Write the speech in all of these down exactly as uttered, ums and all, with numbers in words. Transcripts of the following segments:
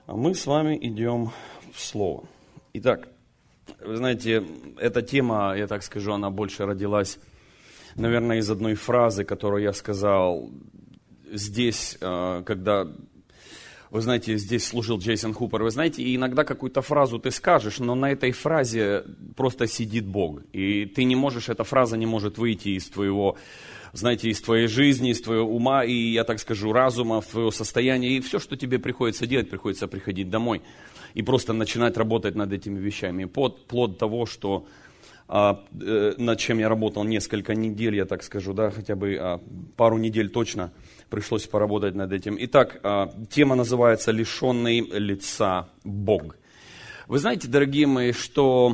А мы с вами идем в Слово. Итак, вы знаете, эта тема, я так скажу, она больше родилась, наверное, из одной фразы, которую я сказал здесь, когда, вы знаете, здесь служил Джейсон Хупер. Вы знаете, и иногда какую-то фразу ты скажешь, но на этой фразе просто сидит Бог. И ты не можешь, эта фраза не может выйти из твоего, знаете, из твоей жизни, из твоего ума, и, я так скажу, разума, твоего состояния. И все, что тебе приходится делать, приходится приходить домой и просто начинать работать над этими вещами. Плод, плод того, что, а, э, над чем я работал несколько недель, я так скажу, да, хотя бы а, пару недель точно пришлось поработать над этим. Итак, а, тема называется «Лишенный лица Бог». Вы знаете, дорогие мои, что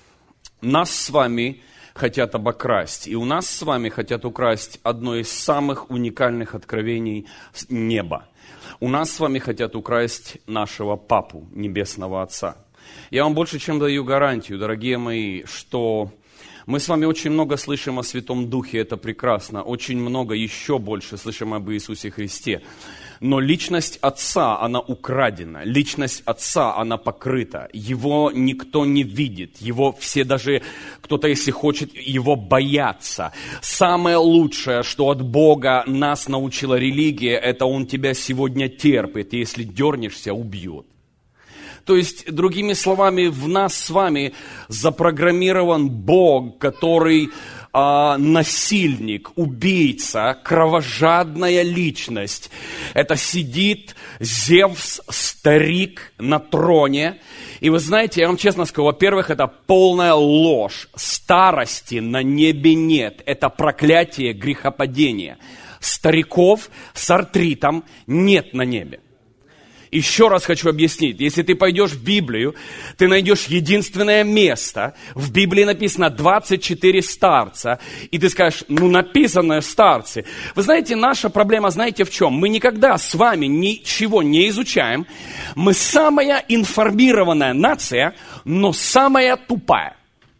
нас с вами хотят обокрасть. И у нас с вами хотят украсть одно из самых уникальных откровений неба. У нас с вами хотят украсть нашего Папу, Небесного Отца. Я вам больше чем даю гарантию, дорогие мои, что мы с вами очень много слышим о Святом Духе, это прекрасно. Очень много, еще больше слышим об Иисусе Христе. Но личность Отца, она украдена. Личность Отца, она покрыта. Его никто не видит. Его все даже, кто-то, если хочет, его боятся. Самое лучшее, что от Бога нас научила религия, это Он тебя сегодня терпит. И если дернешься, убьет. То есть, другими словами, в нас с вами запрограммирован Бог, который а, насильник, убийца, кровожадная личность. Это сидит Зевс, старик на троне. И вы знаете, я вам честно скажу, во-первых, это полная ложь. Старости на небе нет. Это проклятие грехопадения. Стариков с артритом нет на небе. Еще раз хочу объяснить. Если ты пойдешь в Библию, ты найдешь единственное место. В Библии написано двадцать четыре старца. И ты скажешь, ну написано старцы. Вы знаете, наша проблема, знаете в чем? Мы никогда с вами ничего не изучаем. Мы самая информированная нация, но самая тупая.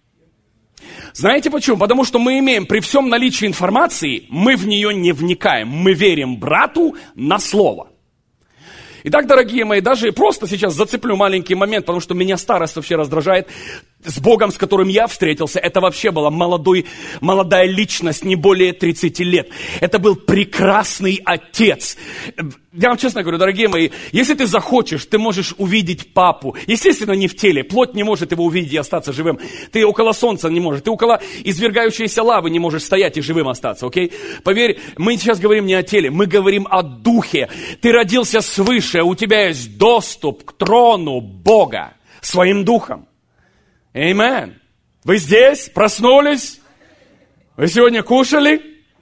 Знаете почему? Потому что мы имеем, при всем наличии информации, мы в нее не вникаем. Мы верим брату на слово. Итак, дорогие мои, даже просто сейчас зацеплю маленький момент, потому что меня старость вообще раздражает. С Богом, с которым я встретился, это вообще была молодой, молодая личность, не более тридцати лет. Это был прекрасный отец. Я вам честно говорю, дорогие мои, если ты захочешь, ты можешь увидеть Папу. Естественно, не в теле. Плоть не может его увидеть и остаться живым. Ты около солнца не можешь. Ты около извергающейся лавы не можешь стоять и живым остаться, окей? Поверь, мы сейчас говорим не о теле, мы говорим о духе. Ты родился свыше, у тебя есть доступ к трону Бога своим духом. Аминь. Вы здесь? Проснулись? Вы сегодня кушали?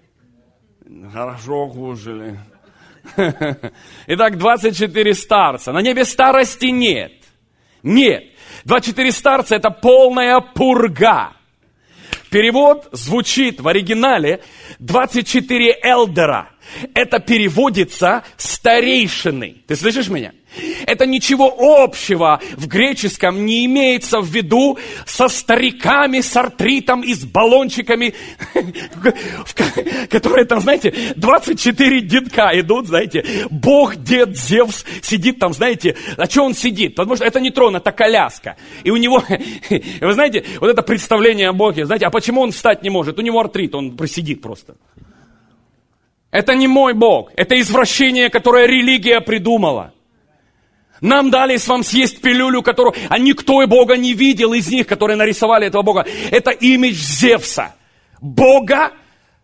Хорошо кушали. Итак, двадцать четыре старца. На небе старости нет. Нет. двадцать четыре старца – это полная пурга. Перевод звучит в оригинале двадцать четыре элдера. Это переводится старейшины. Ты слышишь меня? Это ничего общего в греческом не имеется в виду со стариками, с артритом и с баллончиками, которые там, знаете, двадцать четыре дедка идут, знаете. Бог, дед, Зевс сидит там, знаете. А что он сидит? Потому что это не трон, это коляска. И у него, вы знаете, вот это представление о Боге, знаете, а почему он встать не может? У него артрит, он просидит просто. Это не мой Бог, это извращение, которое религия придумала. Нам дали с вами съесть пилюлю, которую... А никто и Бога не видел из них, которые нарисовали этого Бога. Это имидж Зевса. Бога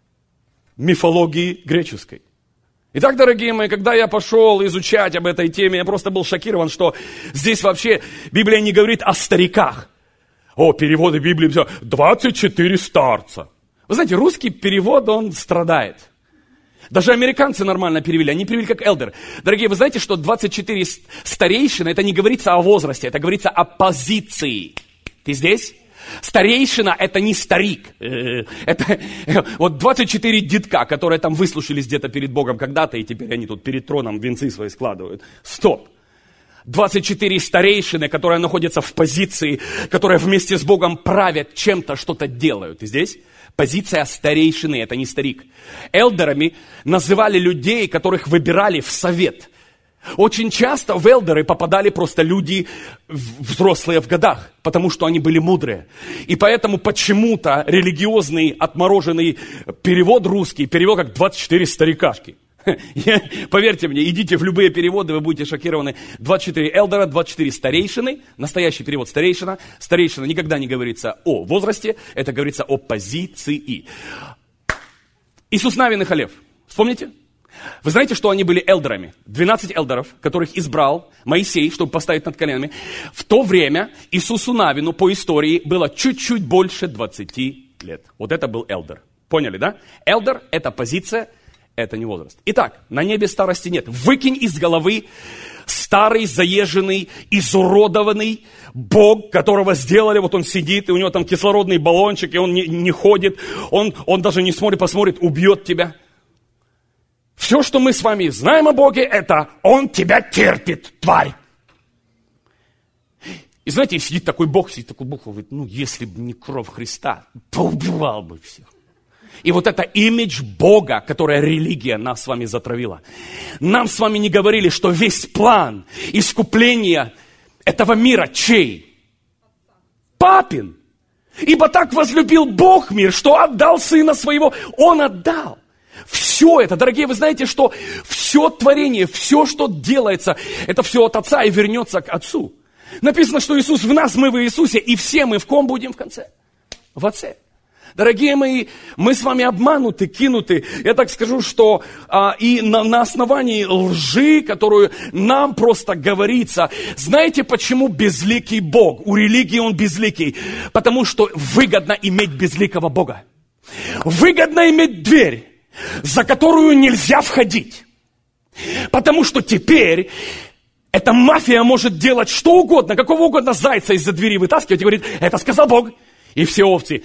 мифологии греческой. Итак, дорогие мои, когда я пошел изучать об этой теме, я просто был шокирован, что здесь вообще Библия не говорит о стариках. О, переводы Библии, все, двадцать четыре старца. Вы знаете, русский перевод, он страдает. Даже американцы нормально перевели, они перевели как элдер. Дорогие, вы знаете, что двадцать четыре старейшины, это не говорится о возрасте, это говорится о позиции. Ты здесь? Старейшина – это не старик. Это вот двадцать четыре дедка, которые там выслушались где-то перед Богом когда-то, и теперь они тут перед троном венцы свои складывают. Стоп. двадцать четыре старейшины, которые находятся в позиции, которые вместе с Богом правят, чем-то что-то делают. Ты здесь? Позиция старейшины, это не старик. Элдерами называли людей, которых выбирали в совет. Очень часто в элдеры попадали просто люди взрослые в годах, потому что они были мудрые. И поэтому почему-то религиозный отмороженный перевод русский перевел как двадцать четыре старикашки. Поверьте мне, идите в любые переводы, вы будете шокированы. двадцать четыре элдера, двадцать четыре старейшины. Настоящий перевод старейшина. Старейшина никогда не говорится о возрасте, это говорится о позиции. Иисус Навин и Халев. Вспомните? Вы знаете, что они были элдерами? двенадцать элдеров, которых избрал Моисей, чтобы поставить над коленами. В то время Иисусу Навину по истории было чуть-чуть больше двадцати лет. Вот это был элдер. Поняли, да? Элдер – это позиция, это не возраст. Итак, на небе старости нет. Выкинь из головы старый, заезженный, изуродованный Бог, которого сделали, вот он сидит, и у него там кислородный баллончик, и он не, не ходит, он, он даже не смотрит, посмотрит, убьет тебя. Все, что мы с вами знаем о Боге, это Он тебя терпит, тварь. И знаете, сидит такой Бог, сидит такой Бог, говорит, ну, если бы не кровь Христа, поубивал бы всех. И вот это имидж Бога, которое религия нас с вами затравила. Нам с вами не говорили, что весь план искупления этого мира чей? Папин. Ибо так возлюбил Бог мир, что отдал Сына Своего. Он отдал. Все это, дорогие, вы знаете, что все творение, все, что делается, это все от Отца и вернется к Отцу. Написано, что Иисус в нас, мы в Иисусе, и все мы в ком будем в конце? В Отце. Дорогие мои, мы с вами обмануты, кинуты. Я так скажу, что а, и на, на основании лжи, которую нам просто говорится. Знаете, почему безликий Бог? У религии он безликий. Потому что выгодно иметь безликого Бога. Выгодно иметь дверь, за которую нельзя входить. Потому что теперь эта мафия может делать что угодно, какого угодно зайца из-за двери вытаскивать и говорит, это сказал Бог. И все овцы,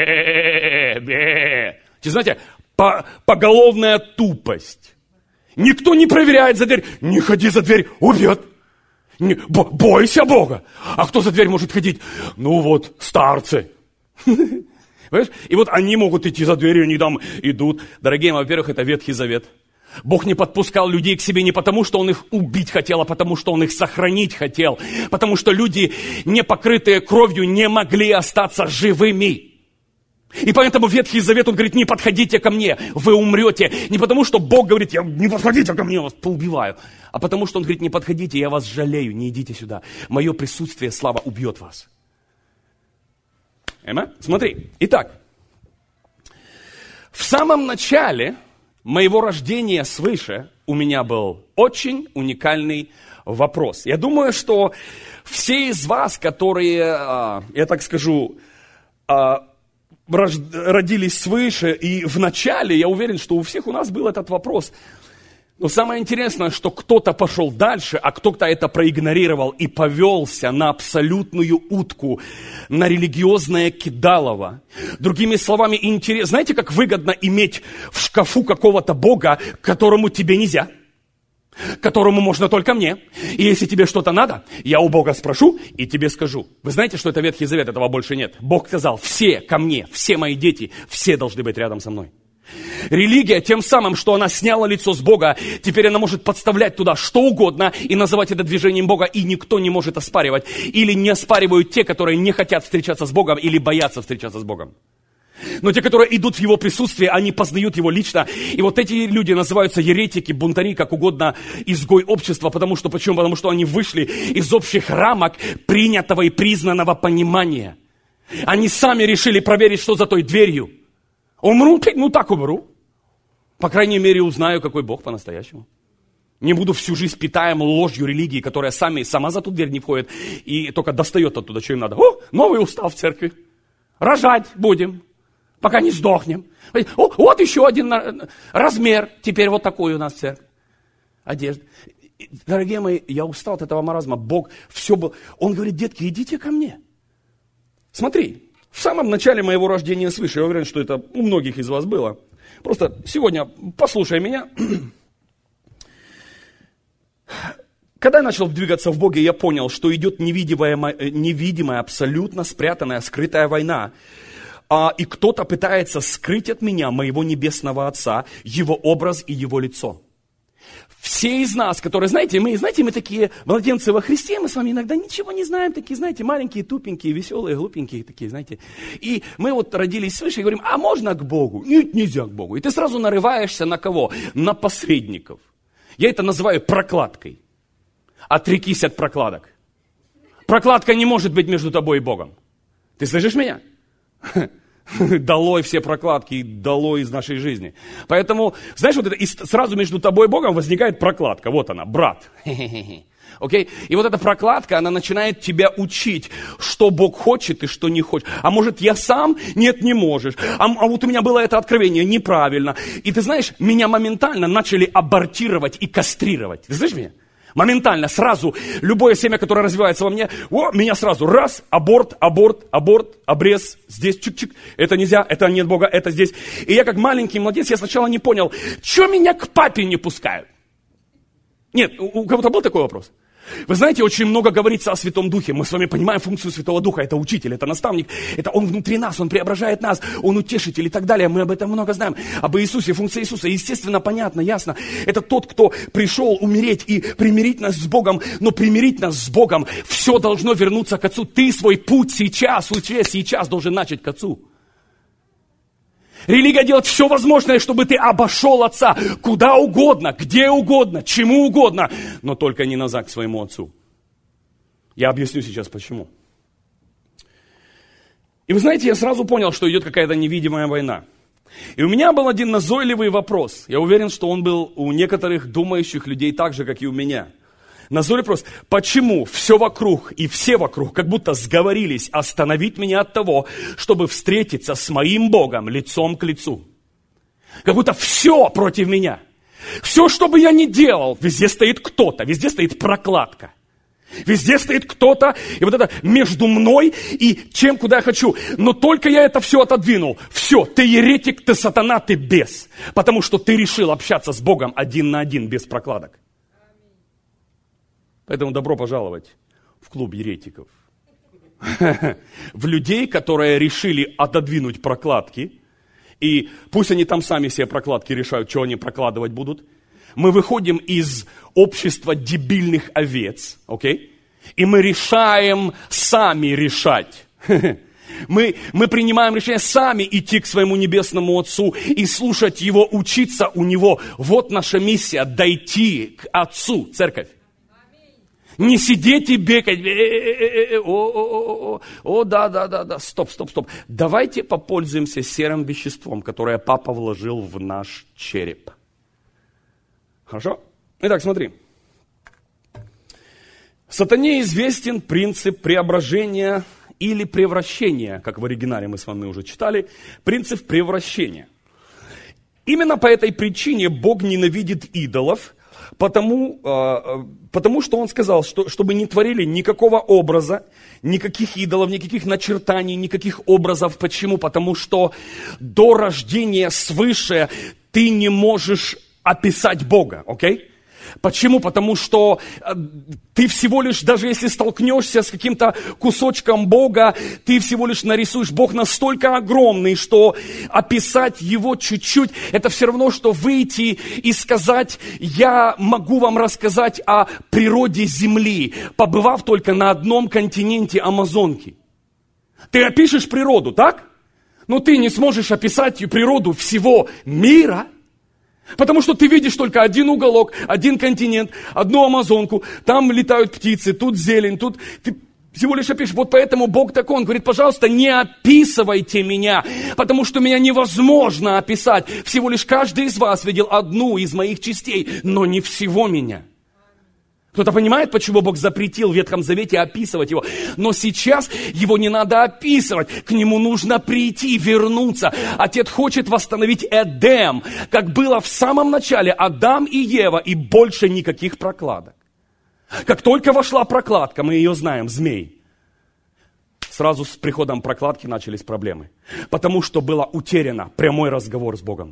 бе-бе. Знаете, по, поголовная тупость. Никто не проверяет за дверь. Не ходи за дверь, убьет. Не, бо, бойся Бога. А кто за дверь может ходить? Ну вот, старцы. Понимаешь? И вот они могут идти за дверью, они там идут. Дорогие, во-первых, это Ветхий Завет. Бог не подпускал людей к себе не потому, что Он их убить хотел, а потому, что Он их сохранить хотел. Потому что люди, не покрытые кровью, не могли остаться живыми. И поэтому Ветхий Завет, он говорит, не подходите ко мне, вы умрете. Не потому, что Бог говорит, я, не подходите ко мне, я вас поубиваю. А потому, что Он говорит, не подходите, я вас жалею, не идите сюда. Мое присутствие, слава, убьет вас. Эма? Смотри, итак, в самом начале моего рождения свыше у меня был очень уникальный вопрос. Я думаю, что все из вас, которые, я так скажу, родились свыше и в начале, я уверен, что у всех у нас был этот вопрос. Но самое интересное, что кто-то пошел дальше, а кто-то это проигнорировал и повелся на абсолютную утку, на религиозное кидалово. Другими словами, интерес... знаете, как выгодно иметь в шкафу какого-то Бога, которому тебе нельзя, которому можно только мне. И если тебе что-то надо, я у Бога спрошу и тебе скажу. Вы знаете, что это Ветхий Завет, этого больше нет. Бог сказал, все ко мне, все мои дети, все должны быть рядом со мной. Религия тем самым, что она сняла лицо с Бога, теперь она может подставлять туда что угодно и называть это движением Бога, и никто не может оспаривать. Или не оспаривают те, которые не хотят встречаться с Богом или боятся встречаться с Богом. Но те, которые идут в Его присутствие, они познают Его лично. И вот эти люди называются еретики, бунтари, как угодно, изгой общества. Потому что, почему? Потому что они вышли из общих рамок принятого и признанного понимания. Они сами решили проверить, что за той дверью. Умру, ну так умру. По крайней мере, узнаю, какой Бог по-настоящему. Не буду всю жизнь питаем ложью религии, которая сами, сама за ту дверь не входит и только достает оттуда, что им надо. О, новый устав в церкви. Рожать будем, пока не сдохнем. О, вот еще один размер. Теперь вот такой у нас церковь. Одежда. Дорогие мои, я устал от этого маразма. Бог все был. Он говорит, детки, идите ко мне. Смотри. В самом начале моего рождения свыше, я уверен, что это у многих из вас было. Просто сегодня послушай меня. Когда я начал двигаться в Боге, я понял, что идет невидимая, невидимая абсолютно спрятанная, скрытая война. А, и кто-то пытается скрыть от меня, моего небесного Отца, Его образ и Его лицо. все из нас, которые, знаете, мы, знаете, мы такие младенцы во Христе, мы с вами иногда ничего не знаем, такие, знаете, маленькие, тупенькие, веселые, глупенькие такие, знаете. И мы вот родились свыше и говорим, а можно к Богу? Нет, нельзя к Богу. И ты сразу нарываешься на кого? На посредников. Я это называю прокладкой. Отрекись от прокладок. Прокладка не может быть между тобой и Богом. Ты слышишь меня? Долой все прокладки, долой из нашей жизни. Поэтому, знаешь, вот это, и сразу между тобой и Богом возникает прокладка. Вот она, брат. Okay? И вот эта прокладка, она начинает тебя учить, что Бог хочет и что не хочет. А может, я сам? Нет, не можешь. А, а вот у меня было это откровение, неправильно. И ты знаешь, меня моментально начали абортировать и кастрировать. Ты слышишь меня? Моментально, сразу, любое семя, которое развивается во мне, о, меня сразу раз, аборт, аборт, аборт, обрез, здесь чик-чик, это нельзя, это нет Бога, это здесь. И я как маленький младенец, я сначала не понял, что меня к папе не пускают? Нет, у, у кого-то был такой вопрос? Вы знаете, очень много говорится о Святом Духе. Мы с вами понимаем функцию Святого Духа. Это учитель, это наставник, это Он внутри нас, Он преображает нас, Он утешитель и так далее. Мы об этом много знаем. Об Иисусе, функция Иисуса. Естественно, понятно, ясно. Это тот, кто пришел умереть и примирить нас с Богом. Но примирить нас с Богом, все должно вернуться к Отцу. Ты свой путь сейчас, уже сейчас должен начать к Отцу. Религия делает все возможное, чтобы ты обошел Отца куда угодно, где угодно, чему угодно, но только не назад к своему Отцу. Я объясню сейчас почему. И вы знаете, я сразу понял, что идет какая-то невидимая война. И у меня был один назойливый вопрос. Я уверен, что он был у некоторых думающих людей так же, как и у меня. Назойливый вопрос, почему все вокруг и все вокруг как будто сговорились остановить меня от того, чтобы встретиться с моим Богом лицом к лицу. Как будто все против меня. Все, что бы я ни делал, везде стоит кто-то, везде стоит прокладка. Везде стоит кто-то, и вот это между мной и чем, куда я хочу. Но только я это все отодвинул. Все, ты еретик, ты сатана, ты бес. Потому что ты решил общаться с Богом один на один, без прокладок. Поэтому добро пожаловать в клуб еретиков. В людей, которые решили отодвинуть прокладки. И пусть они там сами себе прокладки решают, что они прокладывать будут. Мы выходим из общества дебильных овец. Okay? И мы решаем сами решать. Мы, мы принимаем решение сами идти к своему небесному Отцу и слушать Его, учиться у Него. Вот наша миссия – дойти к Отцу, церковь. Не сидеть и бегать. О, о, о, о, да, да, да, да. Стоп, стоп, стоп. Давайте попользуемся серым веществом, которое папа вложил в наш череп. Хорошо? Итак, смотри. Сатане известен принцип преображения или превращения, как в оригинале мы с вами уже читали. Принцип превращения. Именно по этой причине Бог ненавидит идолов. Потому, потому что Он сказал, что, чтобы не творили никакого образа, никаких идолов, никаких начертаний, никаких образов. Почему? Потому что до рождения свыше ты не можешь описать Бога, окей? Почему? Потому что ты всего лишь, даже если столкнешься с каким-то кусочком Бога, ты всего лишь нарисуешь. Бог настолько огромный, что описать Его чуть-чуть, это все равно, что выйти и сказать, я могу вам рассказать о природе Земли, побывав только на одном континенте Амазонки. Ты опишешь природу, так? Но ты не сможешь описать природу всего мира. Потому что ты видишь только один уголок, один континент, одну Амазонку, там летают птицы, тут зелень, тут ты всего лишь опишешь. Вот поэтому Бог такой, Он говорит, пожалуйста, не описывайте меня, потому что меня невозможно описать. Всего лишь каждый из вас видел одну из моих частей, но не всего меня. Кто-то понимает, почему Бог запретил в Ветхом Завете описывать Его? Но сейчас Его не надо описывать, к Нему нужно прийти, вернуться. Отец хочет восстановить Эдем, как было в самом начале Адам и Ева, и больше никаких прокладок. Как только вошла прокладка, мы ее знаем, змей, сразу с приходом прокладки начались проблемы. Потому что было утеряно прямой разговор с Богом.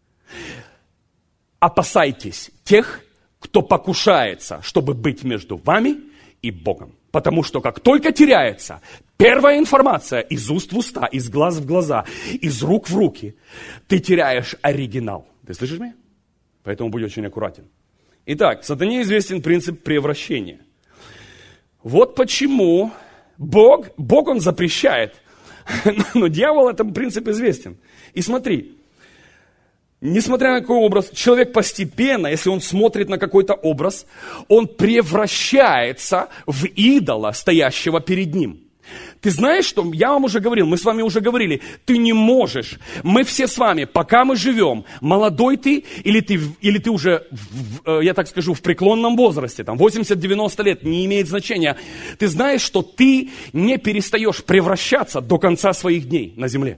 Опасайтесь тех, кто покушается, чтобы быть между вами и Богом. Потому что как только теряется первая информация из уст в уста, из глаз в глаза, из рук в руки, ты теряешь оригинал. Ты слышишь меня? Поэтому будь очень аккуратен. Итак, сатане известен принцип превращения. Вот почему Бог, Бог он запрещает, но дьявол этот принцип известен. И смотри, несмотря на какой образ, человек постепенно, если он смотрит на какой-то образ, он превращается в идола, стоящего перед ним. Ты знаешь, что я вам уже говорил, мы с вами уже говорили, ты не можешь, мы все с вами, пока мы живем, молодой ты или ты, или ты уже, в, я так скажу, в преклонном возрасте, там восемьдесят-девяносто лет, не имеет значения, ты знаешь, что ты не перестаешь превращаться до конца своих дней на земле.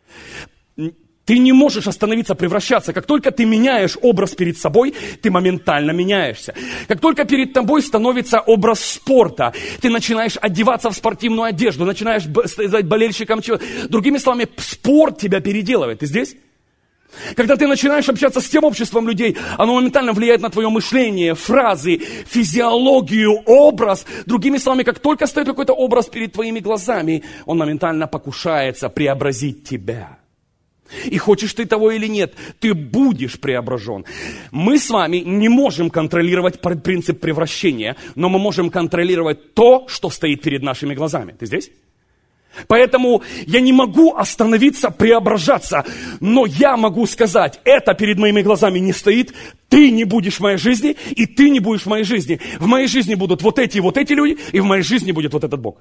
Ты не можешь остановиться, превращаться. Как только ты меняешь образ перед собой, ты моментально меняешься. Как только перед тобой становится образ спорта, ты начинаешь одеваться в спортивную одежду, начинаешь стать болельщиком чего-то. Другими словами, спорт тебя переделывает. Ты здесь? Когда ты начинаешь общаться с тем обществом людей, оно моментально влияет на твое мышление, фразы, физиологию, образ. Другими словами, как только стоит какой-то образ перед твоими глазами, он моментально покушается преобразить тебя. И хочешь ты того или нет, ты будешь преображен. Мы с вами не можем контролировать принцип превращения, но мы можем контролировать то, что стоит перед нашими глазами. Ты здесь? Поэтому я не могу остановиться, преображаться, но я могу сказать, это перед моими глазами не стоит, ты не будешь в моей жизни, и ты не будешь в моей жизни. В моей жизни будут вот эти и вот эти люди, и в моей жизни будет вот этот Бог.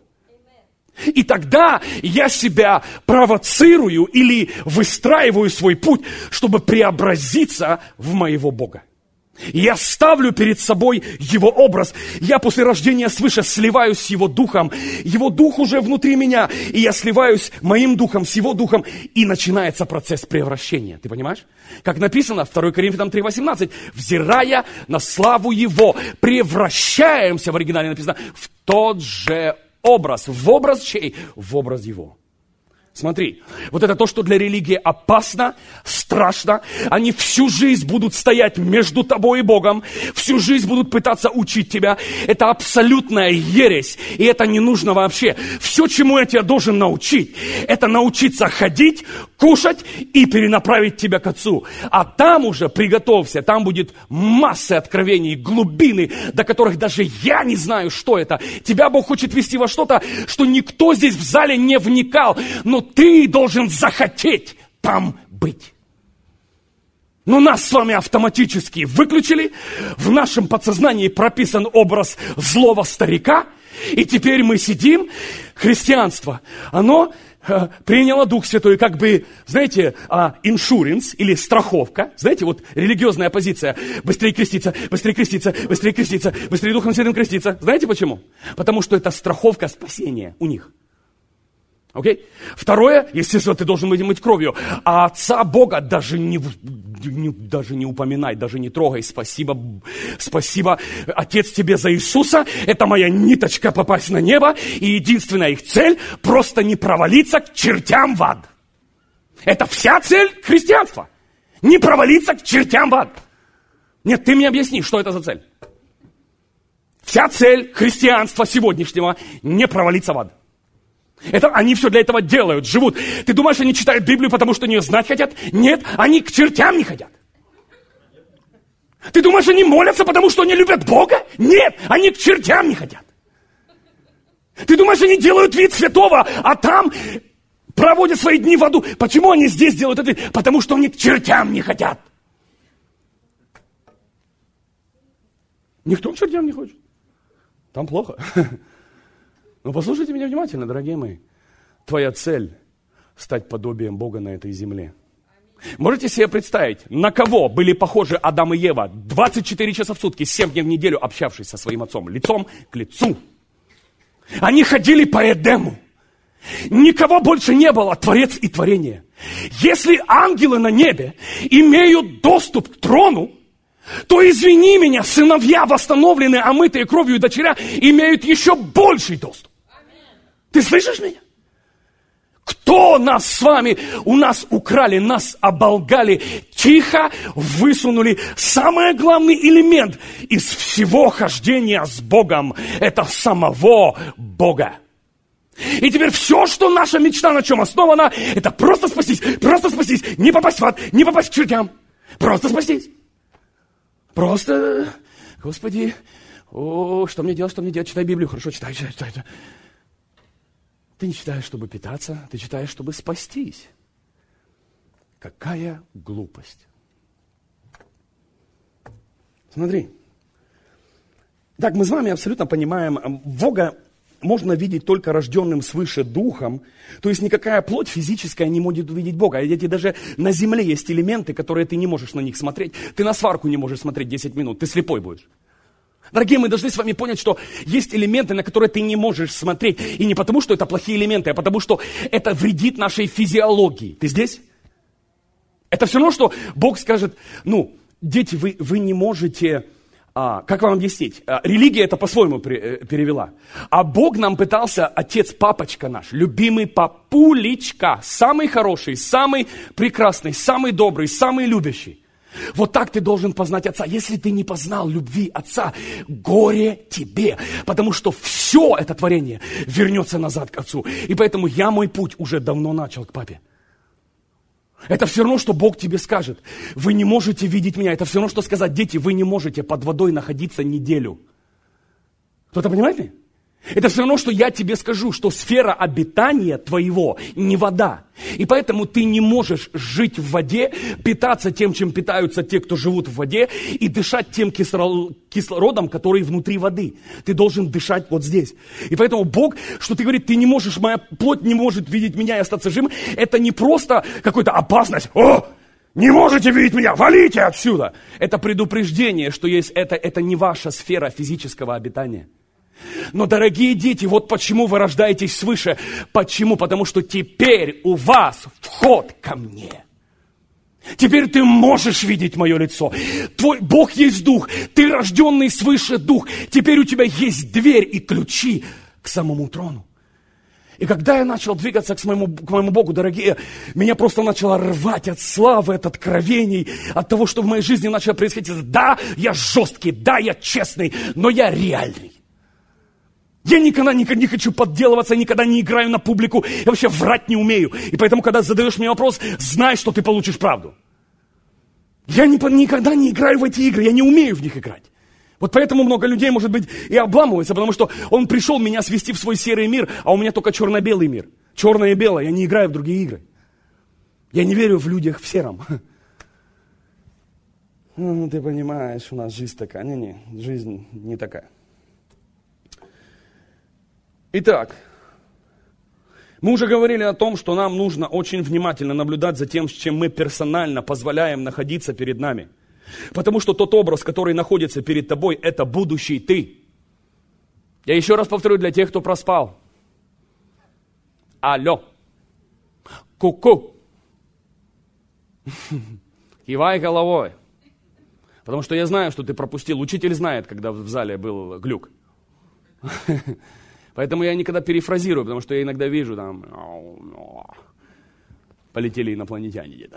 И тогда я себя провоцирую или выстраиваю свой путь, чтобы преобразиться в моего Бога. Я ставлю перед собой Его образ. Я после рождения свыше сливаюсь с Его Духом. Его Дух уже внутри меня. И я сливаюсь моим Духом с Его Духом. И начинается процесс превращения. Ты понимаешь? Как написано, второе Коринфянам три восемнадцать. Взирая на славу Его, превращаемся, в оригинале написано, в тот же образ. В образ чей? В образ Его. Смотри, вот это то, что для религии опасно, страшно. Они всю жизнь будут стоять между тобой и Богом, всю жизнь будут пытаться учить тебя. Это абсолютная ересь, и это не нужно вообще. Все, чему я тебя должен научить, это научиться ходить, кушать и перенаправить тебя к Отцу. А там уже приготовься, там будет масса откровений, глубины, до которых даже я не знаю, что это. Тебя Бог хочет вести во что-то, что никто здесь в зале не вникал, но ты должен захотеть там быть. Но нас с вами автоматически выключили, в нашем подсознании прописан образ злого старика, и теперь мы сидим, христианство, оно э, приняло Дух Святой, как бы, знаете, иншуренс или страховка, знаете, вот религиозная позиция, быстрее креститься, быстрее креститься, быстрее креститься, быстрее Духом Святым креститься. Знаете почему? Потому что это страховка спасения у них. Окей? Okay? Второе, естественно, ты должен быть кровью. А Отца Бога даже не, не, даже не упоминай, даже не трогай. Спасибо, спасибо, Отец, тебе за Иисуса. Это моя ниточка попасть на небо. И единственная их цель – просто не провалиться к чертям в ад. Это вся цель христианства. Не провалиться к чертям в ад. Нет, ты мне объясни, что это за цель. Вся цель христианства сегодняшнего – не провалиться в ад. Это они все для этого делают, живут. Ты думаешь, они читают Библию, потому что ее знать хотят? Нет, они к чертям не хотят. Ты думаешь, они молятся, потому что они любят Бога? Нет, они к чертям не хотят. Ты думаешь, они делают вид святого, а там проводят свои дни в аду? Почему они здесь делают это? Потому что они к чертям не хотят. Никто к чертям не хочет. Там плохо. Но послушайте меня внимательно, дорогие мои. Твоя цель – стать подобием Бога на этой земле. Можете себе представить, на кого были похожи Адам и Ева двадцать четыре часа в сутки, семь дней в неделю, общавшись со своим отцом, лицом к лицу? Они ходили по Эдему. Никого больше не было, Творец и творение. Если ангелы на небе имеют доступ к трону, то, извини меня, сыновья, восстановленные, омытые кровью и дочеря, имеют еще больший доступ. Ты слышишь меня? Кто нас с вами, у нас украли, нас оболгали, тихо высунули самый главный элемент из всего хождения с Богом. Это самого Бога. И теперь все, что наша мечта, на чем основана, это просто спастись, просто спастись, не попасть в ад, не попасть к чертям, просто спастись. Просто Господи, о, что мне делать, что мне делать? Читай Библию, хорошо, читай, читай, читай. Ты не читаешь, чтобы питаться, ты читаешь, чтобы спастись. Какая глупость. Смотри. Так, мы с вами абсолютно понимаем, Бога можно видеть только рожденным свыше духом, то есть никакая плоть физическая не может увидеть Бога. А ведь даже на земле есть элементы, которые ты не можешь на них смотреть. Ты на сварку не можешь смотреть десять минут, ты слепой будешь. Дорогие, мы должны с вами понять, что есть элементы, на которые ты не можешь смотреть. И не потому, что это плохие элементы, а потому, что это вредит нашей физиологии. Ты здесь? Это все равно, что Бог скажет, ну, дети, вы, вы не можете... А, как вам объяснить? А, религия это по-своему перевела. А Бог нам пытался, отец, папочка наш, любимый папулечка, самый хороший, самый прекрасный, самый добрый, самый любящий. Вот так ты должен познать Отца. Если ты не познал любви Отца, горе тебе. Потому что все это творение вернется назад к Отцу. И поэтому я мой путь уже давно начал к Папе. Это все равно, что Бог тебе скажет. Вы не можете видеть меня. Это все равно, что сказать, дети, вы не можете под водой находиться неделю. Кто-то понимает ли? Это все равно, что я тебе скажу, что сфера обитания твоего не вода. И поэтому ты не можешь жить в воде, питаться тем, чем питаются те, кто живут в воде, и дышать тем кислородом, который внутри воды. Ты должен дышать вот здесь. И поэтому Бог, что ты говоришь, ты не можешь, моя плоть не может видеть меня и остаться живым, это не просто какая-то опасность. О! Не можете видеть меня, валите отсюда! Это предупреждение, что есть это, это не ваша сфера физического обитания. Но, дорогие дети, вот почему вы рождаетесь свыше. Почему? Потому что теперь у вас вход ко мне. Теперь ты можешь видеть мое лицо. Твой Бог есть дух. Ты рожденный свыше дух. Теперь у тебя есть дверь и ключи к самому трону. И когда я начал двигаться к моему, к моему Богу, дорогие, меня просто начало рвать от славы, от откровений, от того, что в моей жизни начало происходить. Да, я жесткий, да, я честный, но я реальный. Я никогда, никогда не хочу подделываться, никогда не играю на публику, я вообще врать не умею. И поэтому, когда задаешь мне вопрос, знай, что ты получишь правду. Я не, никогда не играю в эти игры, я не умею в них играть. Вот поэтому много людей, может быть, и обламываются, потому что он пришел меня свести в свой серый мир, а у меня только черно-белый мир. Черное и белое, я не играю в другие игры. Я не верю в людях в сером. Ну, ты понимаешь, у нас жизнь такая. Не-не, жизнь не такая. Итак, мы уже говорили о том, что нам нужно очень внимательно наблюдать за тем, с чем мы персонально позволяем находиться перед нами. Потому что тот образ, который находится перед тобой, это будущий ты. Я еще раз повторю для тех, кто проспал. Алло. Ку-ку. Кивай головой. Потому что я знаю, что ты пропустил. Учитель знает, когда в зале был глюк. Поэтому я никогда перефразирую, потому что я иногда вижу там, полетели инопланетяне где-то.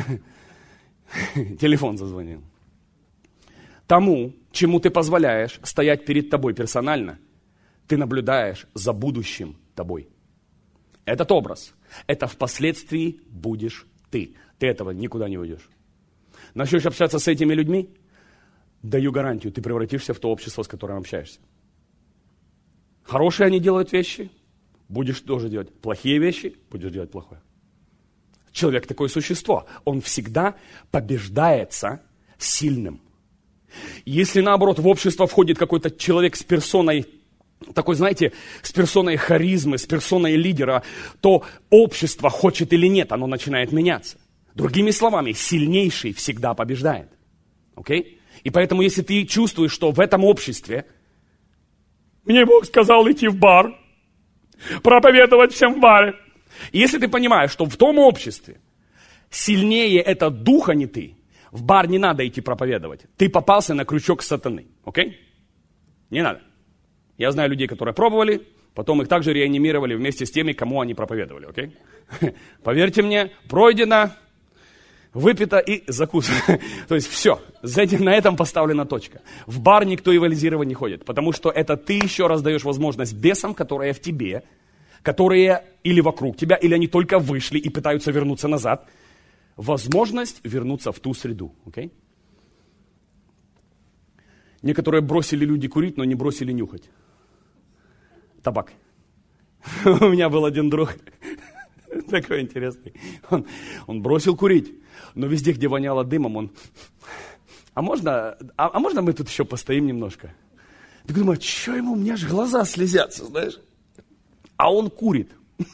Телефон зазвонил. Тому, чему ты позволяешь стоять перед тобой персонально, ты наблюдаешь за будущим тобой. Этот образ, это впоследствии будешь ты. Ты этого никуда не уйдешь. Начнешь общаться с этими людьми, даю гарантию, ты превратишься в то общество, с которым общаешься. Хорошие они делают вещи, будешь тоже делать. Плохие вещи, будешь делать плохое. Человек такое существо. Он всегда побеждается сильным. Если наоборот в общество входит какой-то человек с персоной, такой, знаете, с персоной харизмы, с персоной лидера, то общество, хочет или нет, оно начинает меняться. Другими словами, сильнейший всегда побеждает. Окей? И поэтому, если ты чувствуешь, что в этом обществе мне Бог сказал идти в бар, проповедовать всем в баре. И если ты понимаешь, что в том обществе сильнее это дух, а не ты, в бар не надо идти проповедовать. Ты попался на крючок сатаны. Окей? Не надо. Я знаю людей, которые пробовали, потом их также реанимировали вместе с теми, кому они проповедовали. Окей? Поверьте мне, пройдено, выпито и закусано. То есть все, на этом поставлена точка. В бар никто эвализировать не ходит, потому что это ты еще раз даешь возможность бесам, которые в тебе, которые или вокруг тебя, или они только вышли и пытаются вернуться назад, возможность вернуться в ту среду. Okay? Некоторые бросили люди курить, но не бросили нюхать. Табак. У меня был один друг, такой интересный. Он, он бросил курить, но везде, где воняло дымом, он... А можно, а, а можно мы тут еще постоим немножко? Я думаю, что ему, у меня же глаза слезятся, знаешь? А он курит.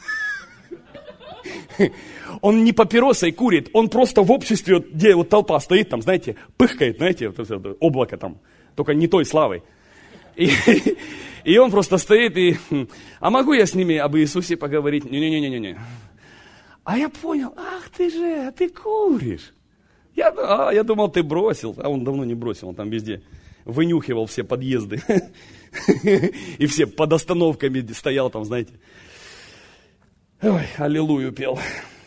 Он не папиросой курит, он просто в обществе, где вот толпа стоит, там, знаете, пыхкает, знаете, вот это облако там, только не той славой. И, и он просто стоит и, а могу я с ними об Иисусе поговорить? Не-не-не-не-не. А я понял, ах ты же, ты куришь. Я, а, я думал, ты бросил, а он давно не бросил, он там везде вынюхивал все подъезды. И все под остановками стоял там, знаете. Ой, аллилуйю пел.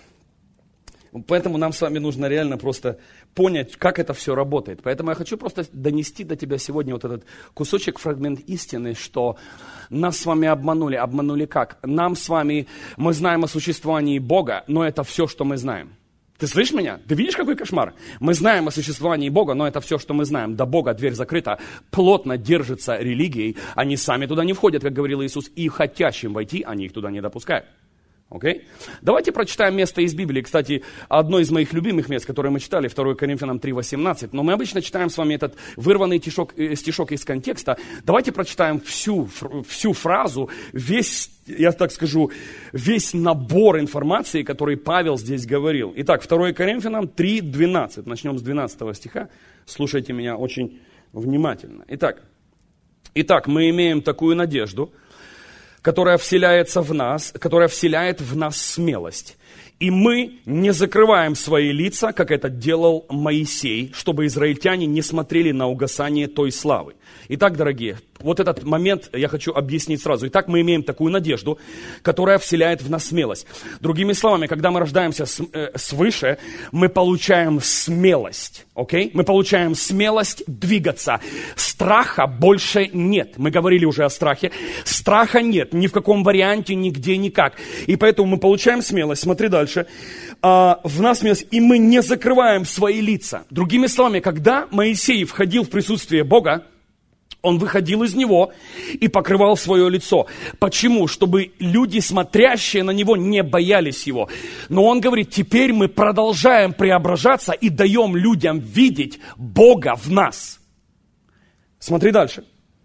Поэтому нам с вами нужно реально просто понять, как это все работает. Поэтому я хочу просто донести до тебя сегодня вот этот кусочек, фрагмент истины, что нас с вами обманули. Обманули как? Нам с вами, мы знаем о существовании Бога, но это все, что мы знаем. Ты слышишь меня? Ты видишь, какой кошмар? Мы знаем о существовании Бога, но это все, что мы знаем. До Бога дверь закрыта, плотно держится религией. Они сами туда не входят, как говорил Иисус, и хотящим войти они их туда не допускают. Okay? Давайте прочитаем место из Библии. Кстати, одно из моих любимых мест, которое мы читали, второе Коринфянам три восемнадцать. Но мы обычно читаем с вами этот вырванный стишок, стишок из контекста. Давайте прочитаем всю, всю фразу, весь, я так скажу, весь набор информации, который Павел здесь говорил. Итак, второе Коринфянам три двенадцать. Начнем с двенадцатого стиха. Слушайте меня очень внимательно. Итак, итак, мы имеем такую надежду, которая вселяется в нас, которая вселяет в нас смелость. И мы не закрываем свои лица, как это делал Моисей, чтобы израильтяне не смотрели на угасание той славы. Итак, дорогие, вот этот момент я хочу объяснить сразу. Итак, мы имеем такую надежду, которая вселяет в нас смелость. Другими словами, когда мы рождаемся свыше, мы получаем смелость. Okay? Мы получаем смелость двигаться. Страха больше нет. Мы говорили уже о страхе. Страха нет ни в каком варианте, нигде, никак. И поэтому мы получаем смелость. Смотри дальше. А, в нас смелость, и мы не закрываем свои лица. Другими словами, когда Моисей входил в присутствие Бога, он выходил из него и покрывал свое лицо. Почему? Чтобы люди, смотрящие на него, не боялись его. Но он говорит, теперь мы продолжаем преображаться и даем людям видеть Бога в нас. Смотри дальше.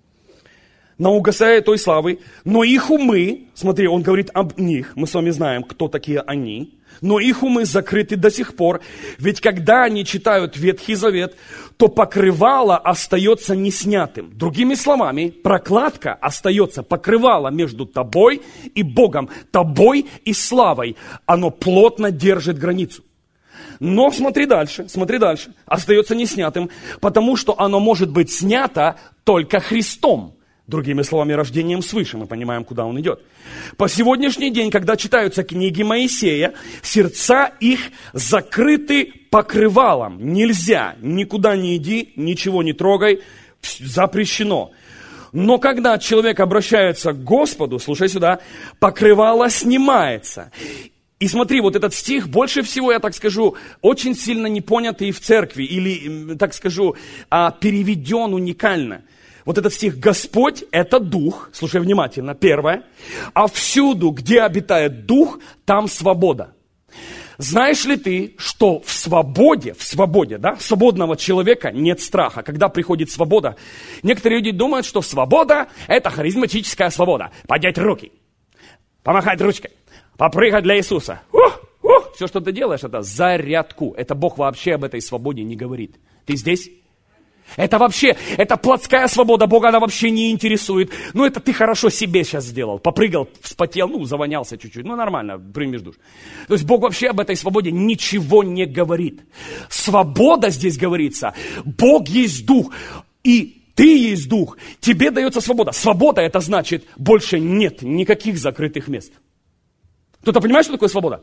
На угасая той славы, но их умы, смотри, он говорит об них, мы с вами знаем, кто такие они, но их умы закрыты до сих пор, ведь когда они читают Ветхий Завет, то покрывало остается неснятым. Другими словами, прокладка остается, покрывало между тобой и Богом, тобой и славой. Оно плотно держит границу. Но смотри дальше, смотри дальше, остается неснятым, потому что оно может быть снято только Христом. Другими словами, рождением свыше, мы понимаем, куда он идет. По сегодняшний день, когда читаются книги Моисея, сердца их закрыты покрывалом. Нельзя, никуда не иди, ничего не трогай, запрещено. Но когда человек обращается к Господу, слушай сюда, покрывало снимается. И смотри, вот этот стих, больше всего, я так скажу, очень сильно не понятый в церкви, или, так скажу, переведен уникально. Вот этот стих, Господь – это Дух, слушай внимательно, первое, а всюду, где обитает Дух, там свобода. Знаешь ли ты, что в свободе, в свободе, да, свободного человека нет страха. Когда приходит свобода, некоторые люди думают, что свобода – это харизматическая свобода. Поднять руки, помахать ручкой, попрыгать для Иисуса. Ух, ух. Все, что ты делаешь, это зарядку. Это Бог вообще об этой свободе не говорит. Ты здесь? Это вообще, это плотская свобода, Бога она вообще не интересует. Ну, это ты хорошо себе сейчас сделал. Попрыгал, вспотел, ну, завонялся чуть-чуть. Ну, нормально, примешь душ. То есть Бог вообще об этой свободе ничего не говорит. Свобода здесь говорится. Бог есть Дух, и ты есть Дух. Тебе дается свобода. Свобода это значит, больше нет никаких закрытых мест. Кто-то понимает, что такое свобода?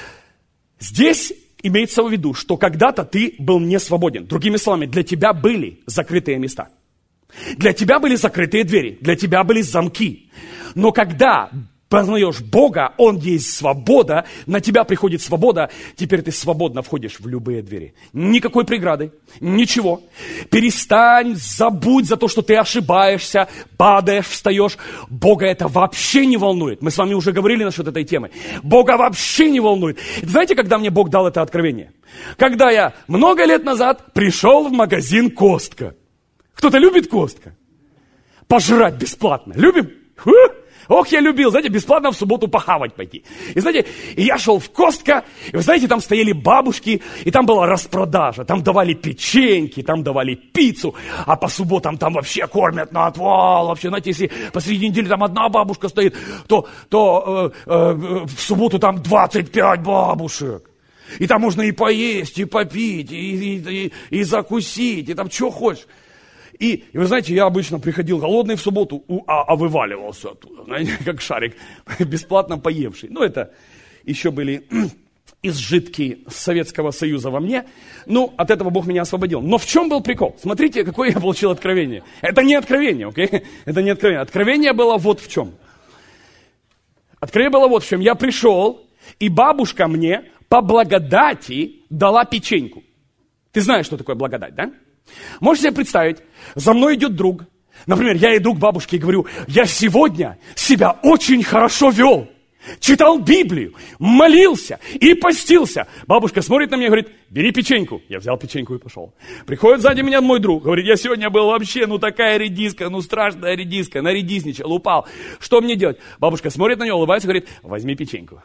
Здесь имеется в виду, что когда-то ты был не свободен. Другими словами, для тебя были закрытые места. Для тебя были закрытые двери, для тебя были замки. Но когда познаешь Бога, Он есть свобода, на тебя приходит свобода, теперь ты свободно входишь в любые двери. Никакой преграды, ничего. Перестань, забудь за то, что ты ошибаешься, падаешь, встаешь. Бога это вообще не волнует. Мы с вами уже говорили насчет этой темы. Бога вообще не волнует. Знаете, когда мне Бог дал это откровение? Когда я много лет назад пришел в магазин Костка. Кто-то любит Костка? Пожрать бесплатно. Любим? Фу! Ох, я любил, знаете, бесплатно в субботу похавать пойти. И знаете, и я шел в Костка, и вы знаете, там стояли бабушки, и там была распродажа. Там давали печеньки, там давали пиццу, а по субботам там вообще кормят на отвал. Вообще, знаете, если посреди недели там одна бабушка стоит, то, то э, э, в субботу там двадцать пять бабушек. И там можно и поесть, и попить, и, и, и, и закусить, и там что хочешь. И, и вы знаете, я обычно приходил голодный в субботу, а, а вываливался оттуда, знаете, как шарик, бесплатно поевший. Ну, это еще были изжитки Советского Союза во мне. Ну, от этого Бог меня освободил. Но в чем был прикол? Смотрите, какое я получил откровение. Это не откровение, окей? Okay? Это не откровение. Откровение было вот в чем. Откровение было вот в чем. Я пришел, и бабушка мне по благодати дала печеньку. Ты знаешь, что такое благодать, да? Можешь себе представить, за мной идет друг. Например, я иду к бабушке и говорю, я сегодня себя очень хорошо вел. Читал Библию, молился и постился. Бабушка смотрит на меня и говорит, бери печеньку. Я взял печеньку и пошел. Приходит сзади меня мой друг, говорит, я сегодня был вообще, ну такая редиска, ну страшная редиска, наредисничал, упал. Что мне делать? Бабушка смотрит на него, улыбается и говорит, возьми печеньку.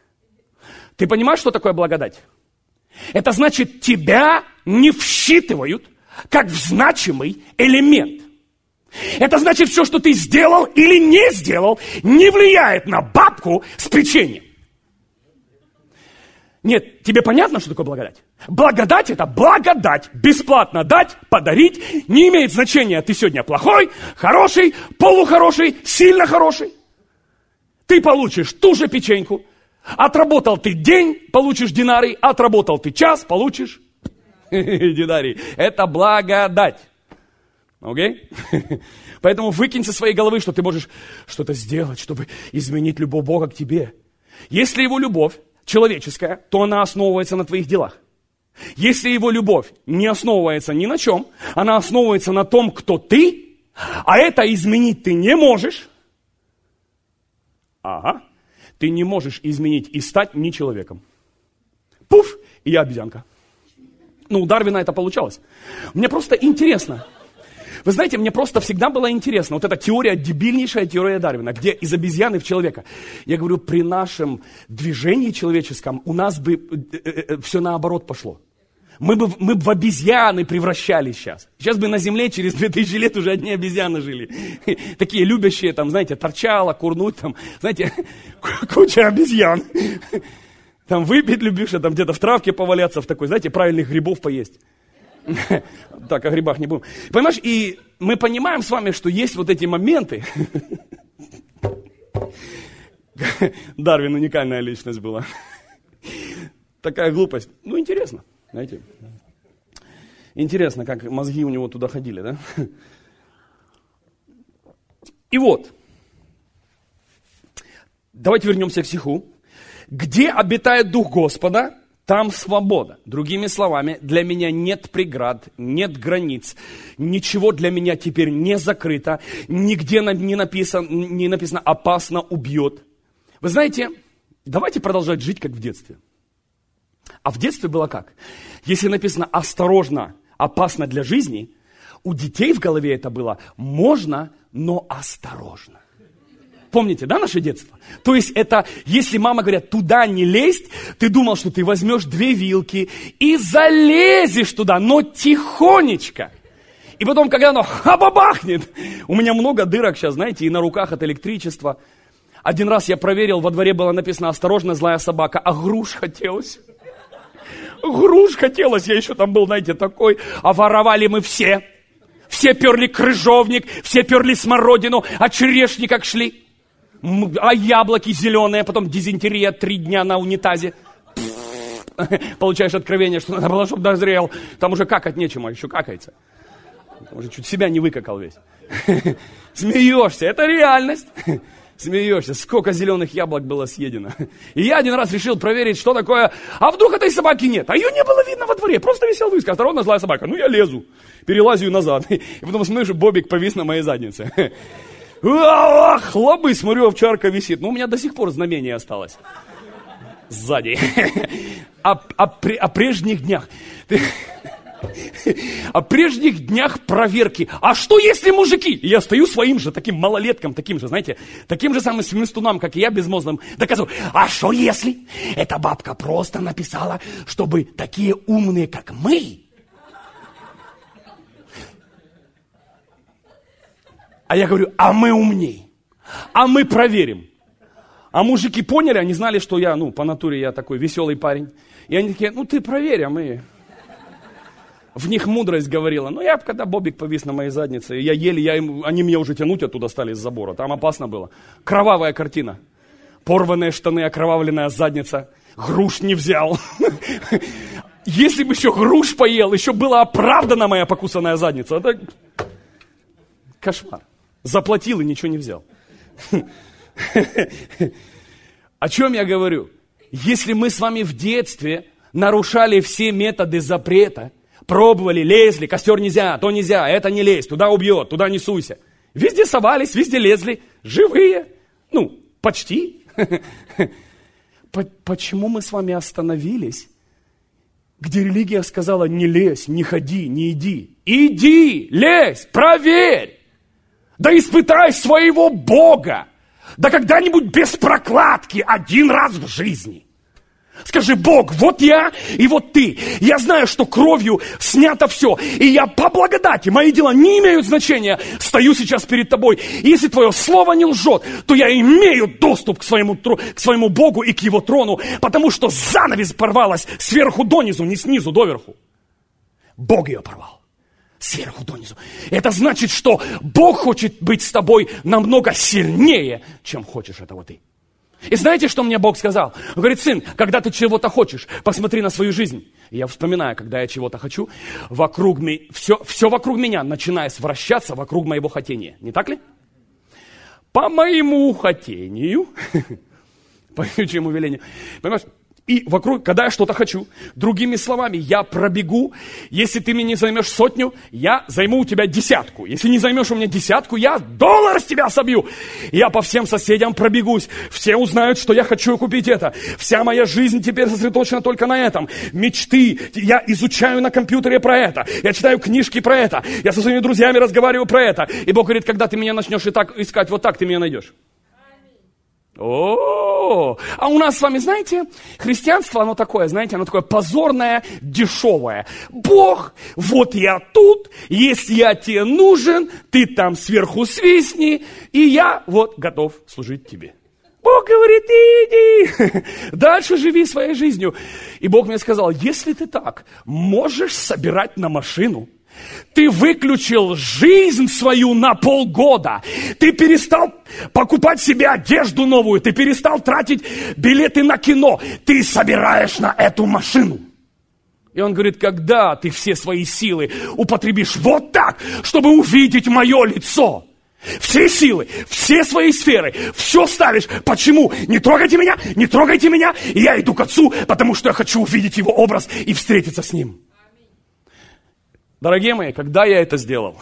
Ты понимаешь, что такое благодать? Это значит, тебя не всчитывают как в значимый элемент. Это значит, все, что ты сделал или не сделал, не влияет на бабку с печеньем. Нет, тебе понятно, что такое благодать? Благодать – это благодать. Бесплатно дать, подарить. Не имеет значения, ты сегодня плохой, хороший, полухороший, сильно хороший. Ты получишь ту же печеньку. Отработал ты день, получишь динарий. Отработал ты час, получишь динарий. Это благодать. Окей? Okay? Поэтому выкинь со своей головы, что ты можешь что-то сделать, чтобы изменить любовь Бога к тебе. Если его любовь человеческая, то она основывается на твоих делах. Если его любовь не основывается ни на чем, она основывается на том, кто ты, а это изменить ты не можешь. Ага. Ты не можешь изменить и стать не человеком. Пуф, и я обезьянка. Ну, у Дарвина это получалось. Мне просто интересно. Вы знаете, мне просто всегда было интересно. Вот эта теория, дебильнейшая теория Дарвина, где из обезьяны в человека. Я говорю, при нашем движении человеческом у нас бы э, э, э, все наоборот пошло. Мы бы, мы бы в обезьяны превращались сейчас. Сейчас бы на земле через две тысячи лет уже одни обезьяны жили. Такие любящие, там, знаете, торчало, курнуть, там, знаете, куча обезьян. Там выпить любишь, там где-то в травке поваляться, в такой, знаете, правильных грибов поесть. Так, о грибах не будем. Понимаешь, и мы понимаем с вами, что есть вот эти моменты. Дарвин уникальная личность была. Такая глупость. Ну, интересно, знаете. Интересно, как мозги у него туда ходили, да? И вот. Давайте вернемся к стиху. Где обитает Дух Господа, там свобода. Другими словами, для меня нет преград, нет границ. Ничего для меня теперь не закрыто. Нигде не написано, не написано «опасно убьет». Вы знаете, давайте продолжать жить, как в детстве. А в детстве было как? Если написано «осторожно, опасно для жизни», у детей в голове это было «можно, но осторожно». Помните, да, наше детство? То есть это, если мама говорит, туда не лезть, ты думал, что ты возьмешь две вилки и залезешь туда, но тихонечко. И потом, когда оно хабабахнет, у меня много дырок сейчас, знаете, и на руках от электричества. Один раз я проверил, во дворе было написано «осторожно, злая собака», а груш хотелось. Груш хотелось, я еще там был, знаете, такой, а воровали мы все. Все перли крыжовник, все перли смородину, а черешни как шли. А яблоки зеленые, потом дизентерия три дня на унитазе. Получаешь откровение, что надо было, чтобы дозрел. Там уже какать нечему, а еще какается. Там уже чуть себя не выкакал весь. Смеешься, это реальность. Смеешься, сколько зеленых яблок было съедено. И я один раз решил проверить, что такое, а вдруг этой собаки нет. А ее не было видно во дворе, просто висел выск, осторожно, злая собака. Ну я лезу, перелазю назад. И потом смотрю, что Бобик повис на моей заднице. Хлобы, смотрю, овчарка висит. Ну у меня до сих пор знамение осталось. Сзади. О, о, о прежних днях. О прежних днях проверки. А что если мужики? И я стою своим же, таким малолетком, таким же, знаете, таким же самым свинстунам, как и я, безмозглым, доказываю. А что если эта бабка просто написала, чтобы такие умные, как мы? А я говорю, а мы умней. А мы проверим. А мужики поняли, они знали, что я, ну, по натуре я такой веселый парень. И они такие, ну, ты проверь, а мы... В них мудрость говорила. Ну, я, когда Бобик повис на моей заднице, я еле, я им, они меня уже тянуть оттуда стали с забора. Там опасно было. Кровавая картина. Порванные штаны, окровавленная задница. Груш не взял. Если бы еще груш поел, еще была оправдана моя покусанная задница. Это кошмар. Заплатил и ничего не взял. О чем я говорю? Если мы с вами в детстве нарушали все методы запрета, пробовали, лезли, костер нельзя, то нельзя, это не лезь, туда убьет, туда не суйся. Везде совались, везде лезли, живые, ну, почти. Почему мы с вами остановились, где религия сказала, не лезь, не ходи, не иди. Иди, лезь, проверь, да испытай своего Бога, да когда-нибудь без прокладки, один раз в жизни. Скажи, Бог, вот я и вот ты. Я знаю, что кровью снято все. И я по благодати, мои дела не имеют значения. Стою сейчас перед тобой. И если твое слово не лжет, то я имею доступ к своему, к своему Богу и к его трону. Потому что занавес порвалась сверху донизу, не снизу доверху. Бог ее порвал. Сверху донизу. Это значит, что Бог хочет быть с тобой намного сильнее, чем хочешь этого ты. И знаете, что мне Бог сказал? Он говорит, сын, когда ты чего-то хочешь, посмотри на свою жизнь. И я вспоминаю, когда я чего-то хочу, вокруг ми... все, все вокруг меня начинает вращаться вокруг моего хотения. Не так ли? По моему хотению, по чьему велению, понимаешь? И вокруг, когда я что-то хочу, другими словами, я пробегу. Если ты мне не займешь сотню, я займу у тебя десятку. Если не займешь у меня десятку, я доллар с тебя собью. Я по всем соседям пробегусь. Все узнают, что я хочу купить это. Вся моя жизнь теперь сосредоточена только на этом. Мечты. Я изучаю на компьютере про это. Я читаю книжки про это. Я со своими друзьями разговариваю про это. И Бог говорит, когда ты меня начнешь и так искать, вот так ты меня найдешь. О, а у нас с вами, знаете, христианство, оно такое, знаете, оно такое позорное, дешевое. Бог, вот я тут, если я тебе нужен, ты там сверху свистни, и я вот готов служить тебе. Бог говорит, иди, дальше живи своей жизнью. И Бог мне сказал, если ты так можешь собирать на машину, ты выключил жизнь свою на полгода. Ты перестал покупать себе одежду новую. Ты перестал тратить билеты на кино. Ты собираешь на эту машину. И он говорит, когда ты все свои силы употребишь вот так, чтобы увидеть мое лицо. Все силы, все свои сферы, все ставишь. Почему? Не трогайте меня, не трогайте меня. И я иду к Отцу, потому что я хочу увидеть Его образ и встретиться с Ним. Дорогие мои, когда я это сделал,